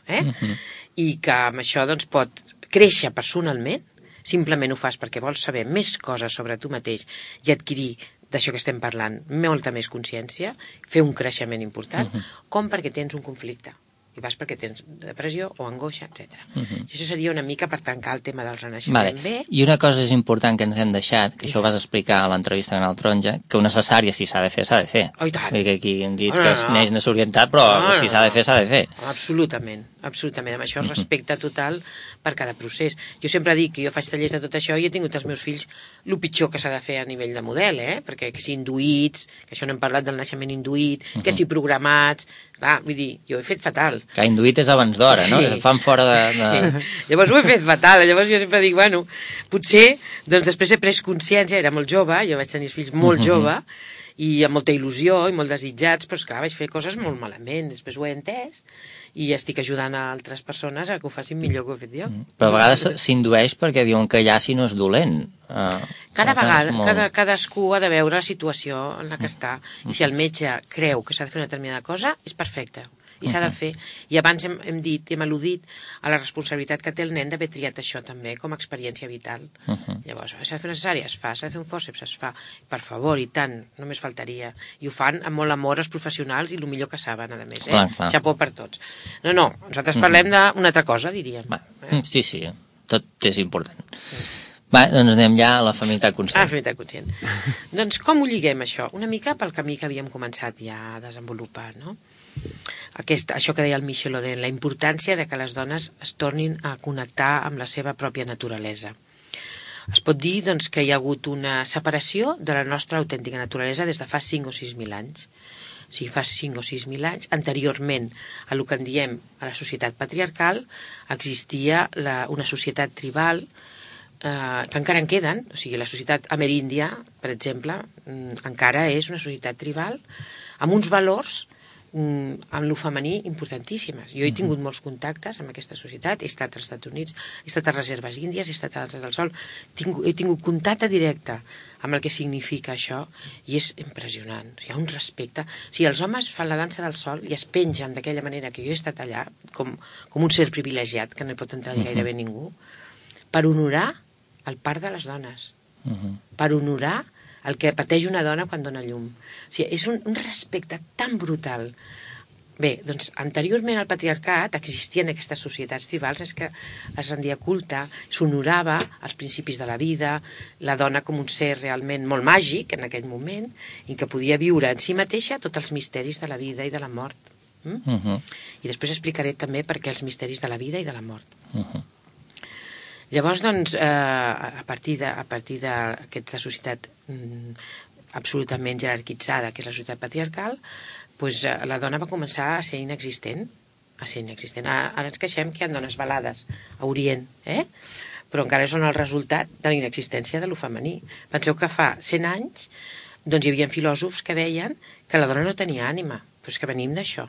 I que amb això doncs, pot créixer personalment, simplement ho fas perquè vols saber més coses sobre tu mateix i adquirir d'això que estem parlant, molta més consciència, fer un creixement important, com perquè tens un conflicte. I vas perquè tens depressió o angoixa, etc. I això seria una mica per tancar el tema del renaixement bé. I una cosa és important que ens hem deixat, que això ho vas explicar a l'entrevista en el Taronja, que una cesària, si s'ha de fer, s'ha de fer. Oh, i tant. Vull dir que aquí hem dit que es neix desorientat, però si s'ha de fer, s'ha de fer. Absolutament, absolutament. Amb això respecte total per cada procés. Jo sempre dic que jo faig tallers de tot això i he tingut els meus fills el pitjor que s'ha de fer a nivell de model, perquè que si induïts, que això no hem parlat del naixement induït, que si programats, clar, vull dir, jo ho he fet fatal. Que induït és abans d'hora, no? Que et fan fora de... Sí. Llavors ho he fet fatal, llavors jo sempre dic, bueno, potser, doncs després he pres consciència, era molt jove, jo vaig tenir els fills molt jove, i amb molta il·lusió i molt desitjats, però esclar, vaig fer coses molt malament, després ho he entès, i estic ajudant a altres persones a que ho facin millor que ho he fet jo. Però a vegades s'indueix perquè diuen que llaci no és dolent. Cada vegada, cadascú ha de veure la situació en la que està, i si el metge creu que s'ha de fer una determinada cosa, és perfecte, i s'ha de fer. I abans hem dit, hem al·ludit a la responsabilitat que té el nen d'haver triat això també com a experiència vital. Llavors, s'ha de fer una cesària, es fa, s'ha de fer un fòrceps, es fa. Per favor, i tant, només faltaria. I ho fan amb molt amor els professionals i el millor que saben, a més. Clar. Xapó per tots. No, nosaltres parlem d'una altra cosa, diríem. Sí, tot és important. Va, doncs anem ja a la feminitat conscient. Feminitat conscient. Doncs com ho lliguem, això? Una mica pel camí que havíem començat ja a desenvolupar, no? Això que deia el Michel Oden, la importància de que les dones es tornin a connectar amb la seva pròpia naturalesa. Es pot dir doncs, que hi ha hagut una separació de la nostra autèntica naturalesa des de fa 5 o 6.000 anys. O sigui, fa 5 o 6.000 anys, anteriorment a el que en diem a la societat patriarcal, existia una societat tribal que encara en queden, o sigui, la societat ameríndia, per exemple, encara és una societat tribal amb uns valors amb lo femení importantíssimes. Jo he tingut molts contactes amb aquesta societat, he estat als Estats Units, he estat a reserves índies, he estat a l'Altre del Sol, he tingut contacte directe amb el que significa això i és impressionant. Hi ha un respecte. O sigui, els homes fan la dansa del sol i es pengen d'aquella manera que jo he estat allà, com un ser privilegiat que no hi pot entrar gairebé ningú, per honorar el part de les dones, per honorar el que pateix una dona quan dona llum. O sigui, és un respecte tan brutal. Bé, doncs, anteriorment al patriarcat existien aquestes societats tribals en què es rendia culte, s'honorava els principis de la vida, la dona com un ser realment molt màgic en aquell moment, i que podia viure en si mateixa tots els misteris de la vida i de la mort. I després explicaré també per què els misteris de la vida i de la mort. Llavors, doncs, a partir d'aquesta societat absolutament jerarquitzada, que és la societat patriarcal, doncs, la dona va començar a ser inexistent. Ara ens queixem que hi ha dones velades a Orient, però encara són el resultat de la inexistència de lo femení. Penseu que fa 100 anys doncs, hi havia filòsofs que deien que la dona no tenia ànima. Però és que venim d'això.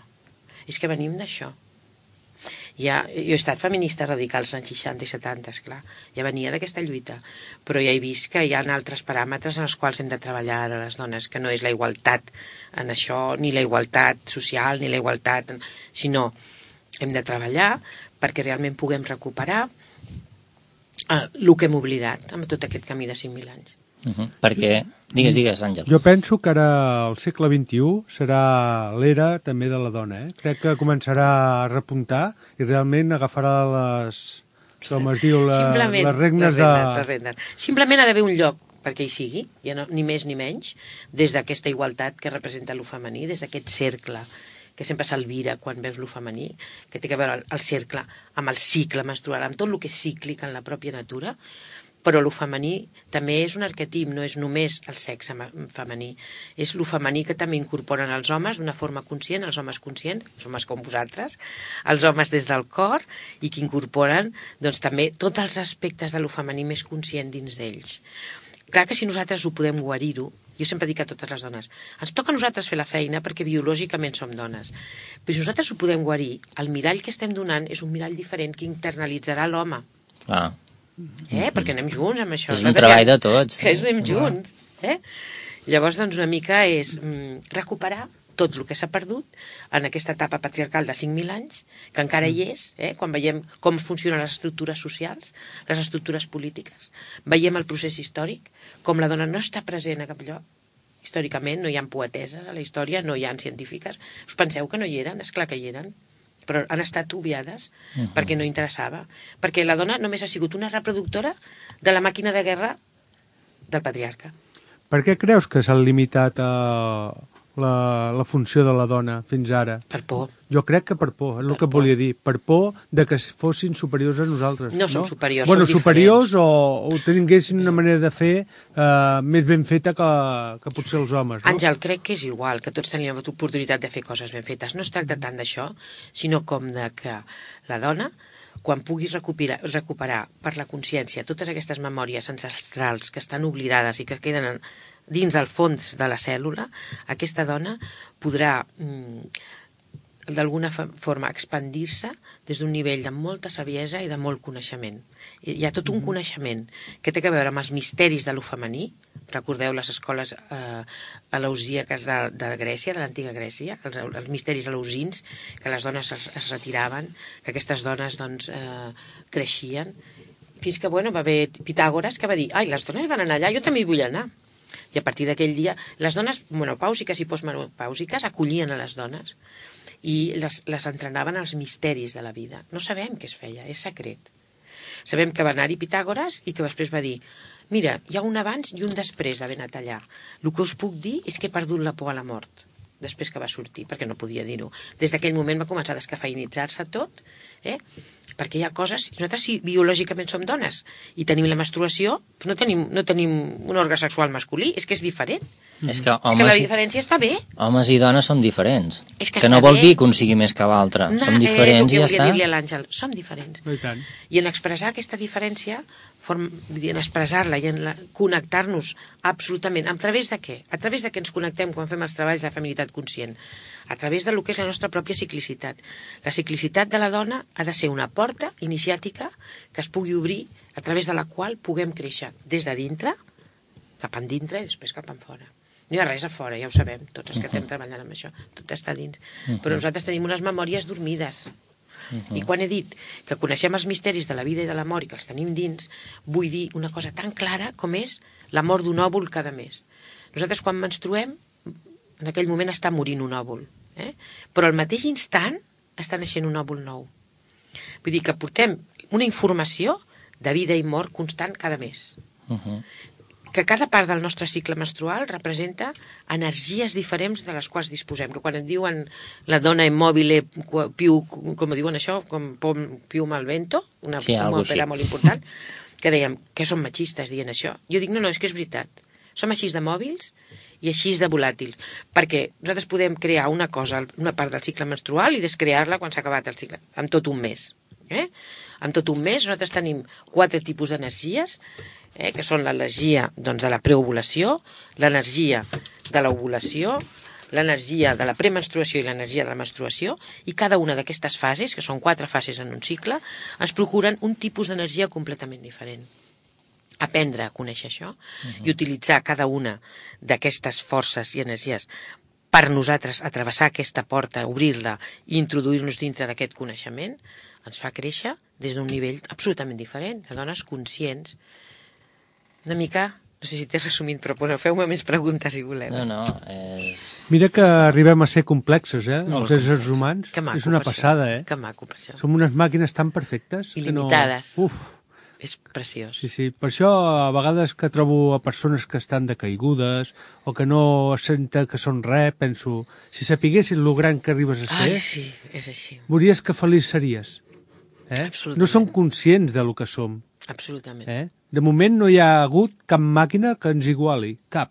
Jo he estat feminista radical als anys 60 i 70, esclar. Ja venia d'aquesta lluita. Però ja he vist que hi ha altres paràmetres en els quals hem de treballar a les dones, que no és la igualtat en això, ni la igualtat social, ni la igualtat... sinó hem de treballar perquè realment puguem recuperar el que hem oblidat amb tot aquest camí de 5.000 anys. Perquè... Digues, Àngel. Jo penso que ara el segle XXI serà l'era també de la dona. Crec que començarà a repuntar i realment agafarà les regnes de... Simplement ha d'haver un lloc perquè hi sigui, ja no, ni més ni menys, des d'aquesta igualtat que representa lo femení, des d'aquest cercle que sempre s'alvira quan veus lo femení, que té a veure el cercle amb el cicle menstrual, amb tot el que és cíclic en la pròpia natura, però lo femení també és un arquetip, no és només el sexe femení, és lo femení que també incorporen els homes d'una forma conscient, els homes conscients, els homes com vosaltres, els homes des del cor, i que incorporen doncs, també tots els aspectes de lo femení més conscient dins d'ells. Clar que si nosaltres ho podem guarir-ho, jo sempre dic a totes les dones, ens toca a nosaltres fer la feina perquè biològicament som dones, però si nosaltres ho podem guarir, el mirall que estem donant és un mirall diferent que internalitzarà l'home. Perquè anem junts amb això. És un treball de tots. Que anem junts. Llavors, doncs, una mica és recuperar tot el que s'ha perdut en aquesta etapa patriarcal de 5.000 anys, que encara hi és, quan veiem com funcionen les estructures socials, les estructures polítiques, veiem el procés històric, com la dona no està present a cap lloc, històricament no hi ha poeteses a la història, no hi ha científiques. Us penseu que no hi eren? Esclar que hi eren. Però han estat obviades perquè no interessava. Perquè la dona només ha sigut una reproductora de la màquina de guerra del patriarca. Per què creus que s'ha limitat la funció de la dona fins ara? Per por. Jo crec que per por, és el que volia dir. Per por de que fossin superiors a nosaltres. No som superiors, som superiors o tinguessin una manera de fer més ben feta que potser els homes. Àngel, crec que és igual, que tots tenim l'oportunitat de fer coses ben fetes. No es tracta tant d'això, sinó com de que la dona, quan pugui recuperar per la consciència totes aquestes memòries ancestrals que estan oblidades i que queden dins del fons de la cèl·lula, aquesta dona podrà d'alguna forma expandir-se des d'un nivell de molta saviesa i de molt coneixement. Hi ha tot un coneixement que té a veure amb els misteris de lo femení. Recordeu les escoles eleusíaques de Grècia, de l'antiga Grècia, els misteris eleusins, que les dones es retiraven, que aquestes dones doncs, creixien, fins que va haver Pitàgores que va dir, ai, les dones van anar allà, jo també hi vull anar. I a partir d'aquell dia, les dones menopàusiques i postmenopàusiques acollien a les dones i les entrenaven als misteris de la vida. No sabem què es feia, és secret. Sabem que va anar-hi Pitàgores i que després va dir, mira, hi ha un abans i un després d'haver anat allà. El que us puc dir és que he perdut la por a la mort després que va sortir, perquè no podia dir-ho. Des d'aquell moment va començar a descafeïnitzar-se tot, perquè hi ha coses... Nosaltres, si biològicament som dones i tenim la menstruació, no tenim un òrgan sexual masculí, és que és diferent. És que la diferència està bé. Homes i dones som diferents. Que no vol dir que un sigui més que l'altre. Som diferents i ja està. És el que volia dir-li a l'Àngel. Som diferents. I en expressar aquesta diferència, en expressar-la i en connectar-nos absolutament. A través de què? A través de què ens connectem quan fem els treballs de feminitat conscient? A través del que és la nostra pròpia ciclicitat. La ciclicitat de la dona ha de ser una porta iniciàtica que es pugui obrir a través de la qual puguem créixer des de dintre cap endintre i després cap enfora. No hi ha res a fora, ja ho sabem, tots els que estem treballant amb això, tot està dins. Però nosaltres tenim unes memòries dormides. I quan he dit que coneixem els misteris de la vida i de la mort i que els tenim dins, vull dir una cosa tan clara com és la mort d'un òvul cada mes. Nosaltres quan menstruem, en aquell moment està morint un òvul, però al mateix instant està naixent un òvul nou. Vull dir que portem una informació de vida i mort constant cada mes. que cada part del nostre cicle menstrual representa energies diferents de les quals disposem, que quan et diuen la dona immòbile più, com diuen això, com più mal vento, una òpera molt important, que dèiem que són machistes dient això. Jo dic, no, és que és veritat. Som així de mòbils i així de volàtils, perquè nosaltres podem crear una cosa, una part del cicle menstrual i descrear-la quan s'ha acabat el cicle, amb tot un mes. Amb tot un mes nosaltres tenim 4 tipus d'energies, que són l'energia de la preovulació, l'energia de l'ovulació, l'energia de la premenstruació i l'energia de la menstruació, i cada una d'aquestes fases, que són 4 fases en un cicle, ens procuren un tipus d'energia completament diferent. Aprendre a conèixer això i utilitzar cada una d'aquestes forces i energies per nosaltres travessar aquesta porta, obrir-la i introduir-nos dintre d'aquest coneixement, ens fa créixer des d'un nivell absolutament diferent, de dones conscients. Una mica, no sé si t'he resumit, però feu-me més preguntes si voleu. No, és... Mira que arribem a ser complexos, els éssers humans. És una passada, Que maco, per això. Som unes màquines tan perfectes. Il·limitades. Uf. És preciós. Sí. Per això, a vegades que trobo a persones que estan decaigudes o que no senten que són res, penso, si sapiguessin lo gran que arribes a ser... Ai, sí, és així. Veuries que feliç series. No som conscients de lo que som. Absolutament. De moment no hi ha hagut cap màquina que ens iguali, cap.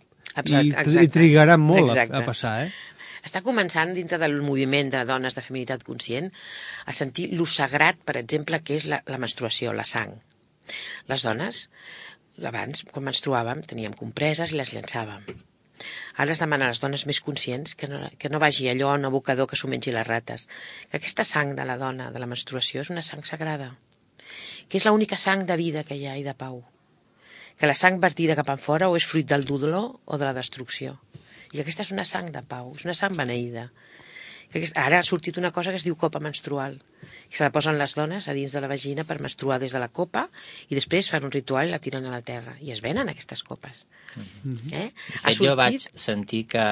I trigarà molt a passar, Està començant, dintre del moviment de dones de feminitat conscient, a sentir lo sagrat, per exemple, que és la menstruació, la sang. Les dones, abans, quan menstruàvem, teníem compreses i les llançàvem. Ara es demana a les dones més conscients que no vagi allò a un abocador que s'ho mengi les rates, que aquesta sang de la dona, de la menstruació, és una sang sagrada, que és l'única sang de vida que hi ha i de pau, que la sang vertida cap enfora o és fruit del dolor o de la destrucció, i aquesta és una sang de pau, és una sang beneïda. Ara ha sortit una cosa que es diu copa menstrual, i se la posen les dones a dins de la vagina per menstruar des de la copa, i després fan un ritual i la tiren a la terra, i es venen aquestes copes. De fet, jo vaig sentir que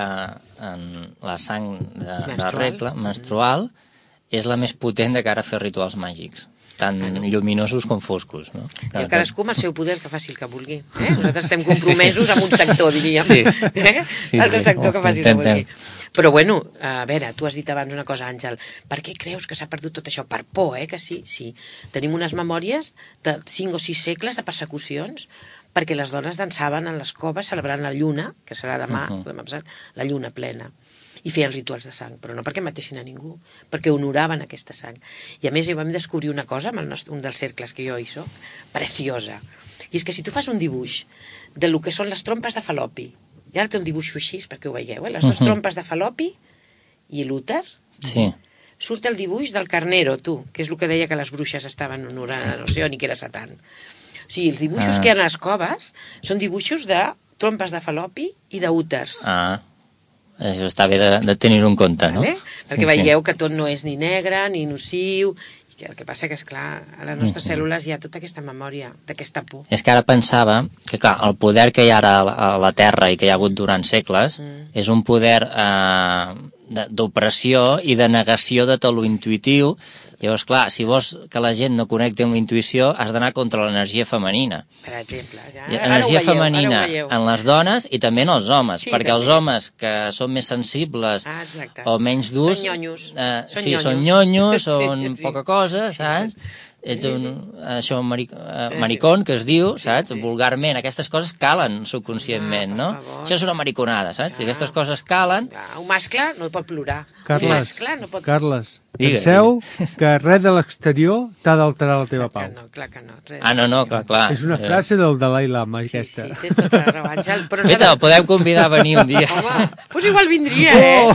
la sang de regla menstrual és la més potent de cara a fer rituals màgics, tant lluminosos com foscos. Cadascú amb el seu poder que faci el que vulgui. Nosaltres estem compromesos amb un sector, diríem. L'altre sector que faci el que vulgui. Però bueno, a veure, tu has dit abans una cosa, Àngel, per què creus que s'ha perdut tot això? Per por, que sí? Sí. Tenim unes memòries de 5 o 6 segles de persecucions perquè les dones dansaven en les coves celebrant la lluna, que serà demà, la lluna plena, i feien rituals de sang, però no perquè matessin a ningú, perquè honoraven aquesta sang. I a més vam descobrir una cosa amb un dels cercles que jo hi soc, preciosa, i és que si tu fas un dibuix de lo que són les trompes de Falopi, i ara té un dibuix així, perquè ho veieu, les 2 trompes de Falopi i l'úter, surt el dibuix del carnero, que és el que deia que les bruixes estaven honorant a Oceón i que era Satan. O sigui, els dibuixos que hi ha a les coves són dibuixos de trompes de Falopi i d'úters. Això està bé de tenir-ho en compte, no? Perquè veieu que tot no és ni negre, ni nociu. El que passa que, esclar, a les nostres cèl·lules hi ha tota aquesta memòria, d'aquesta por. És que ara pensava que, clar, el poder que hi ha ara a la Terra i que hi ha hagut durant segles és un poder d'opressió i de negació de tot lo intuïtiu. Llavors, clar, si vols que la gent no connecti amb la intuïció, has d'anar contra l'energia femenina. Per exemple. Energia femenina en les dones i també en els homes, perquè els homes que són més sensibles o menys durs... Són nyonyos. Sí, són nyonyos, són poca cosa, saps? Ets un maricón, que es diu, saps? Vulgarment, aquestes coses calen subconscientment, no? Això és una mariconada, saps? Aquestes coses calen. Un mascle no pot plorar. Carles, penseu que res de l'exterior t'ha d'alterar la teva pau. Clar que no. No, clar. És una frase del Dalai Lama, aquesta. Sí, tens tota la raó, Àngel. Mira, el podem convidar a venir un dia. Home, doncs igual vindria,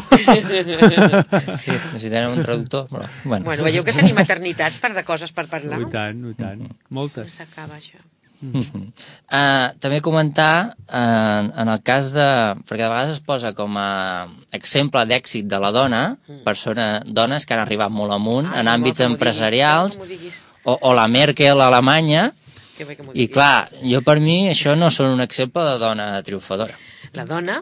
Sí, necessitem un traductor, però... Bueno, veieu que tenim eternitats per de coses per parlar? I tant, moltes. No s'acaba això. També comentar en el cas de... perquè de vegades es posa com a exemple d'èxit de la dona dones que han arribat molt amunt en àmbits empresarials o la Merkel a Alemanya i clar, jo per mi això no són un exemple de dona triomfadora. La dona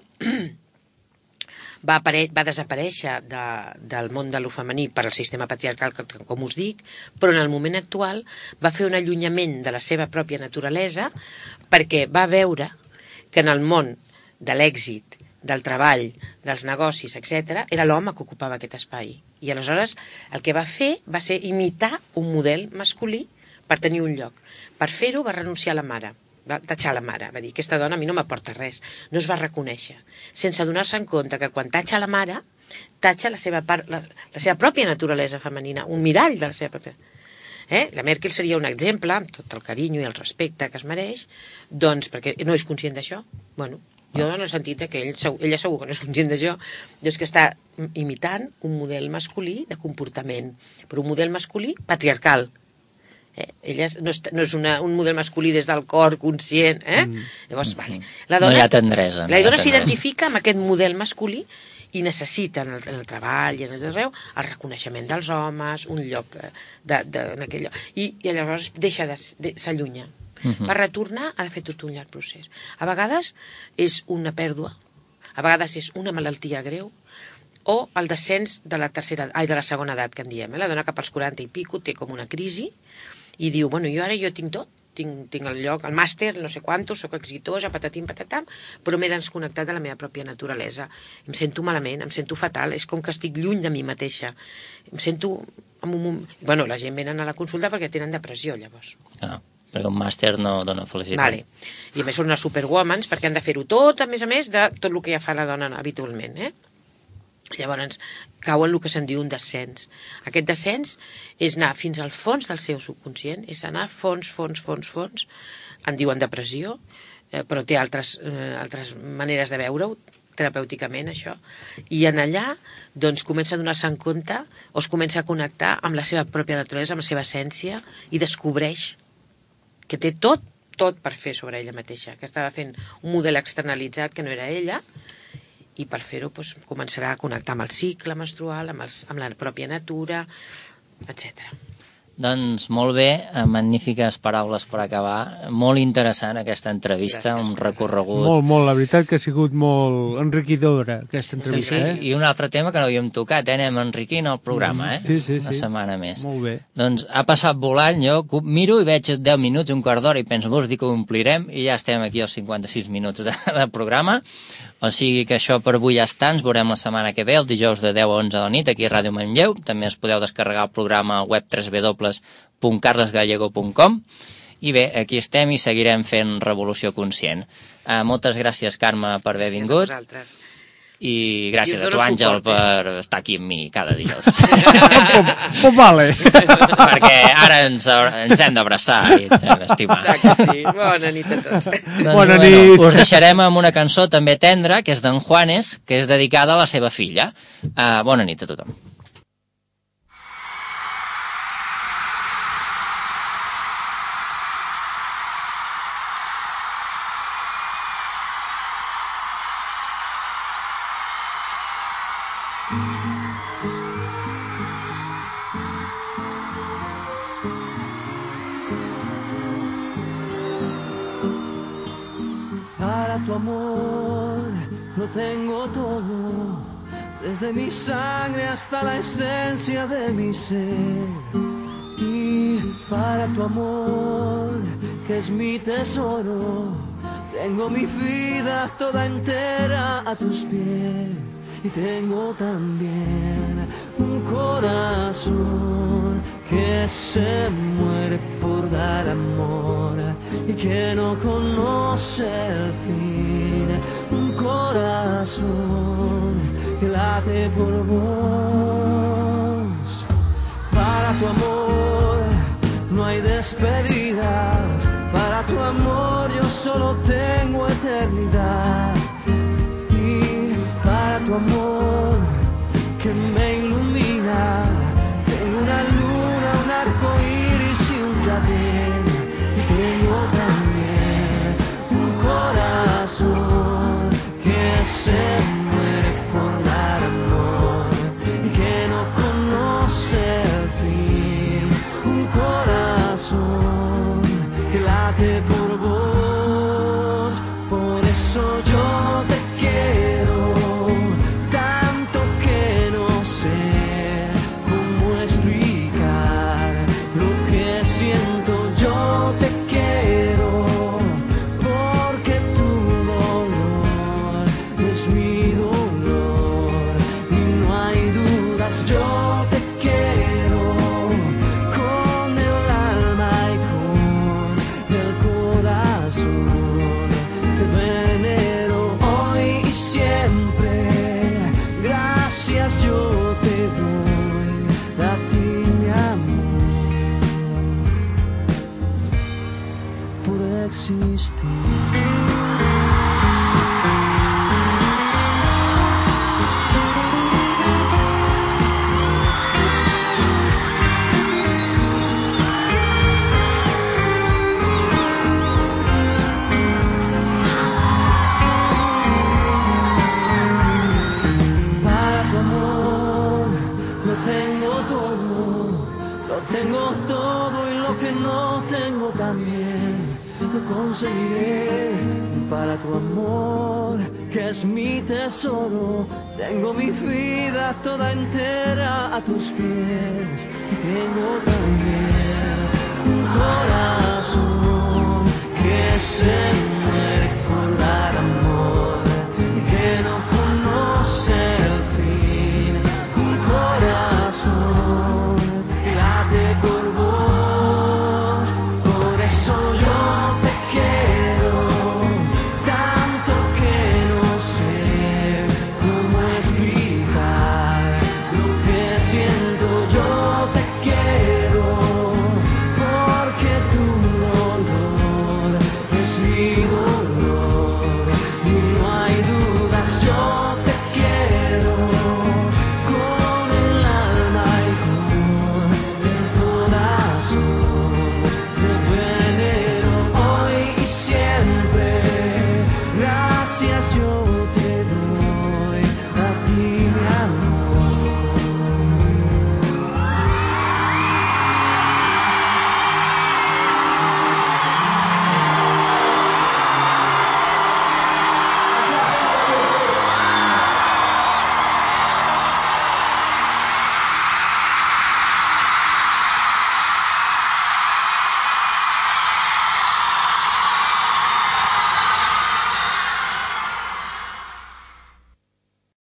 va desaparèixer del món de lo femení per al sistema patriarcal, com us dic, però en el moment actual va fer un allunyament de la seva pròpia naturalesa perquè va veure que en el món de l'èxit, del treball, dels negocis, etc., era l'home que ocupava aquest espai. I aleshores el que va fer va ser imitar un model masculí per tenir un lloc. Per fer-ho va renunciar a la mare, va tatxar la mare, va dir, aquesta dona a mi no m'aporta res, no es va reconèixer, sense donar-se en compte que quan tatxa la mare, tatxa la seva pròpia naturalesa femenina, un mirall de la seva pròpia... La Merkel seria un exemple, amb tot el carinyo i el respecte que es mereix, doncs, perquè no és conscient d'això. Bueno, jo en el sentit que ella segur que no és conscient d'això, doncs que està imitant un model masculí de comportament, però un model masculí patriarcal. Ella no és un model masculí des del cor conscient. Llavors, vale. No hi ha tendresa. La dona s'identifica amb aquest model masculí i necessita en el treball i en el arreu el reconeixement dels homes, un lloc en aquell lloc. I llavors s'allunya. Per retornar ha de fer tot un llarg procés. A vegades és una pèrdua, a vegades és una malaltia greu, o el descens de la segona edat, que en diem. La dona cap als 40 i pico té com una crisi i diu, bueno, jo tinc tot, tinc el lloc, el màster, no sé quantos, soc exitosa, patatim, patatam, però m'he desconnectat de la meva pròpia naturalesa. Em sento malament, em sento fatal, és com que estic lluny de mi mateixa. Em sento... Bueno, la gent venen a la consulta perquè tenen depressió, llavors. Perquè un màster no dona felicitat. Vale. I a més són unes superwomans perquè han de fer-ho tot, a més de tot el que ja fa la dona habitualment, Llavors cau en el que se'n diu un descens. Aquest descens és anar fins al fons del seu subconscient, és anar fons, en diuen depressió, però té altres maneres de veure-ho, terapèuticament, això, i en allà doncs comença a donar-se en compte o es comença a connectar amb la seva pròpia naturalesa, amb la seva essència, i descobreix que té tot per fer sobre ella mateixa, que estava fent un model externalitzat que no era ella, i per fer-ho començarà a connectar amb el cicle menstrual, amb la pròpia natura, etc. Doncs molt bé, magnífiques paraules per acabar. Molt interessant aquesta entrevista, un recorregut... Molt, la veritat que ha sigut molt enriquidora aquesta entrevista. Sí, i un altre tema que no havíem tocat, anem enriquint el programa, Sí. Una setmana més. Molt bé. Doncs ha passat volant, jo miro i veig 10 minuts, un quart d'hora, i penso, vols dir que ho omplirem, i ja estem aquí als 56 minuts de programa. O sigui que això per avui ja està, ens veurem la setmana que ve, el dijous de 10 a 11 de la nit, aquí a Ràdio Manlleu. També es podeu descarregar el programa al web www.carlesgallego.com. I bé, aquí estem i seguirem fent Revolució Conscient. Moltes gràcies, Carme, per haver vingut. Gràcies a vosaltres. I gràcies a tu, Àngel, per estar aquí amb mi cada dijous. Pues vale. Perquè ara ens hem d'abraçar i ens hem d'estimar. Sí. Bona nit a tots. Bona nit. Us deixarem amb una cançó també tendra, que és d'en Juanes, que és dedicada a la seva filla. Bona nit a tothom. Para tu amor lo tengo todo, desde mi sangre hasta la esencia de mi ser. Y para tu amor, que es mi tesoro, tengo mi vida toda entera a tus pies. Y tengo también un corazón que se muere por dar amor y que no conoce el fin. Un corazón que late por vos. Para tu amor no hay despedidas. Para tu amor yo solo tengo eternidad. Para tu amor que me ilumina, tengo una luna, un arco iris y un clavel. Y tengo también un corazón que se muere por dar amor y que no conoce el fin. Un corazón que late por vos, por eso yo te quiero tanto tengo todo y lo que no tengo también lo conseguiré para tu amor, que es mi tesoro. Tengo mi vida toda entera a tus pies y tengo también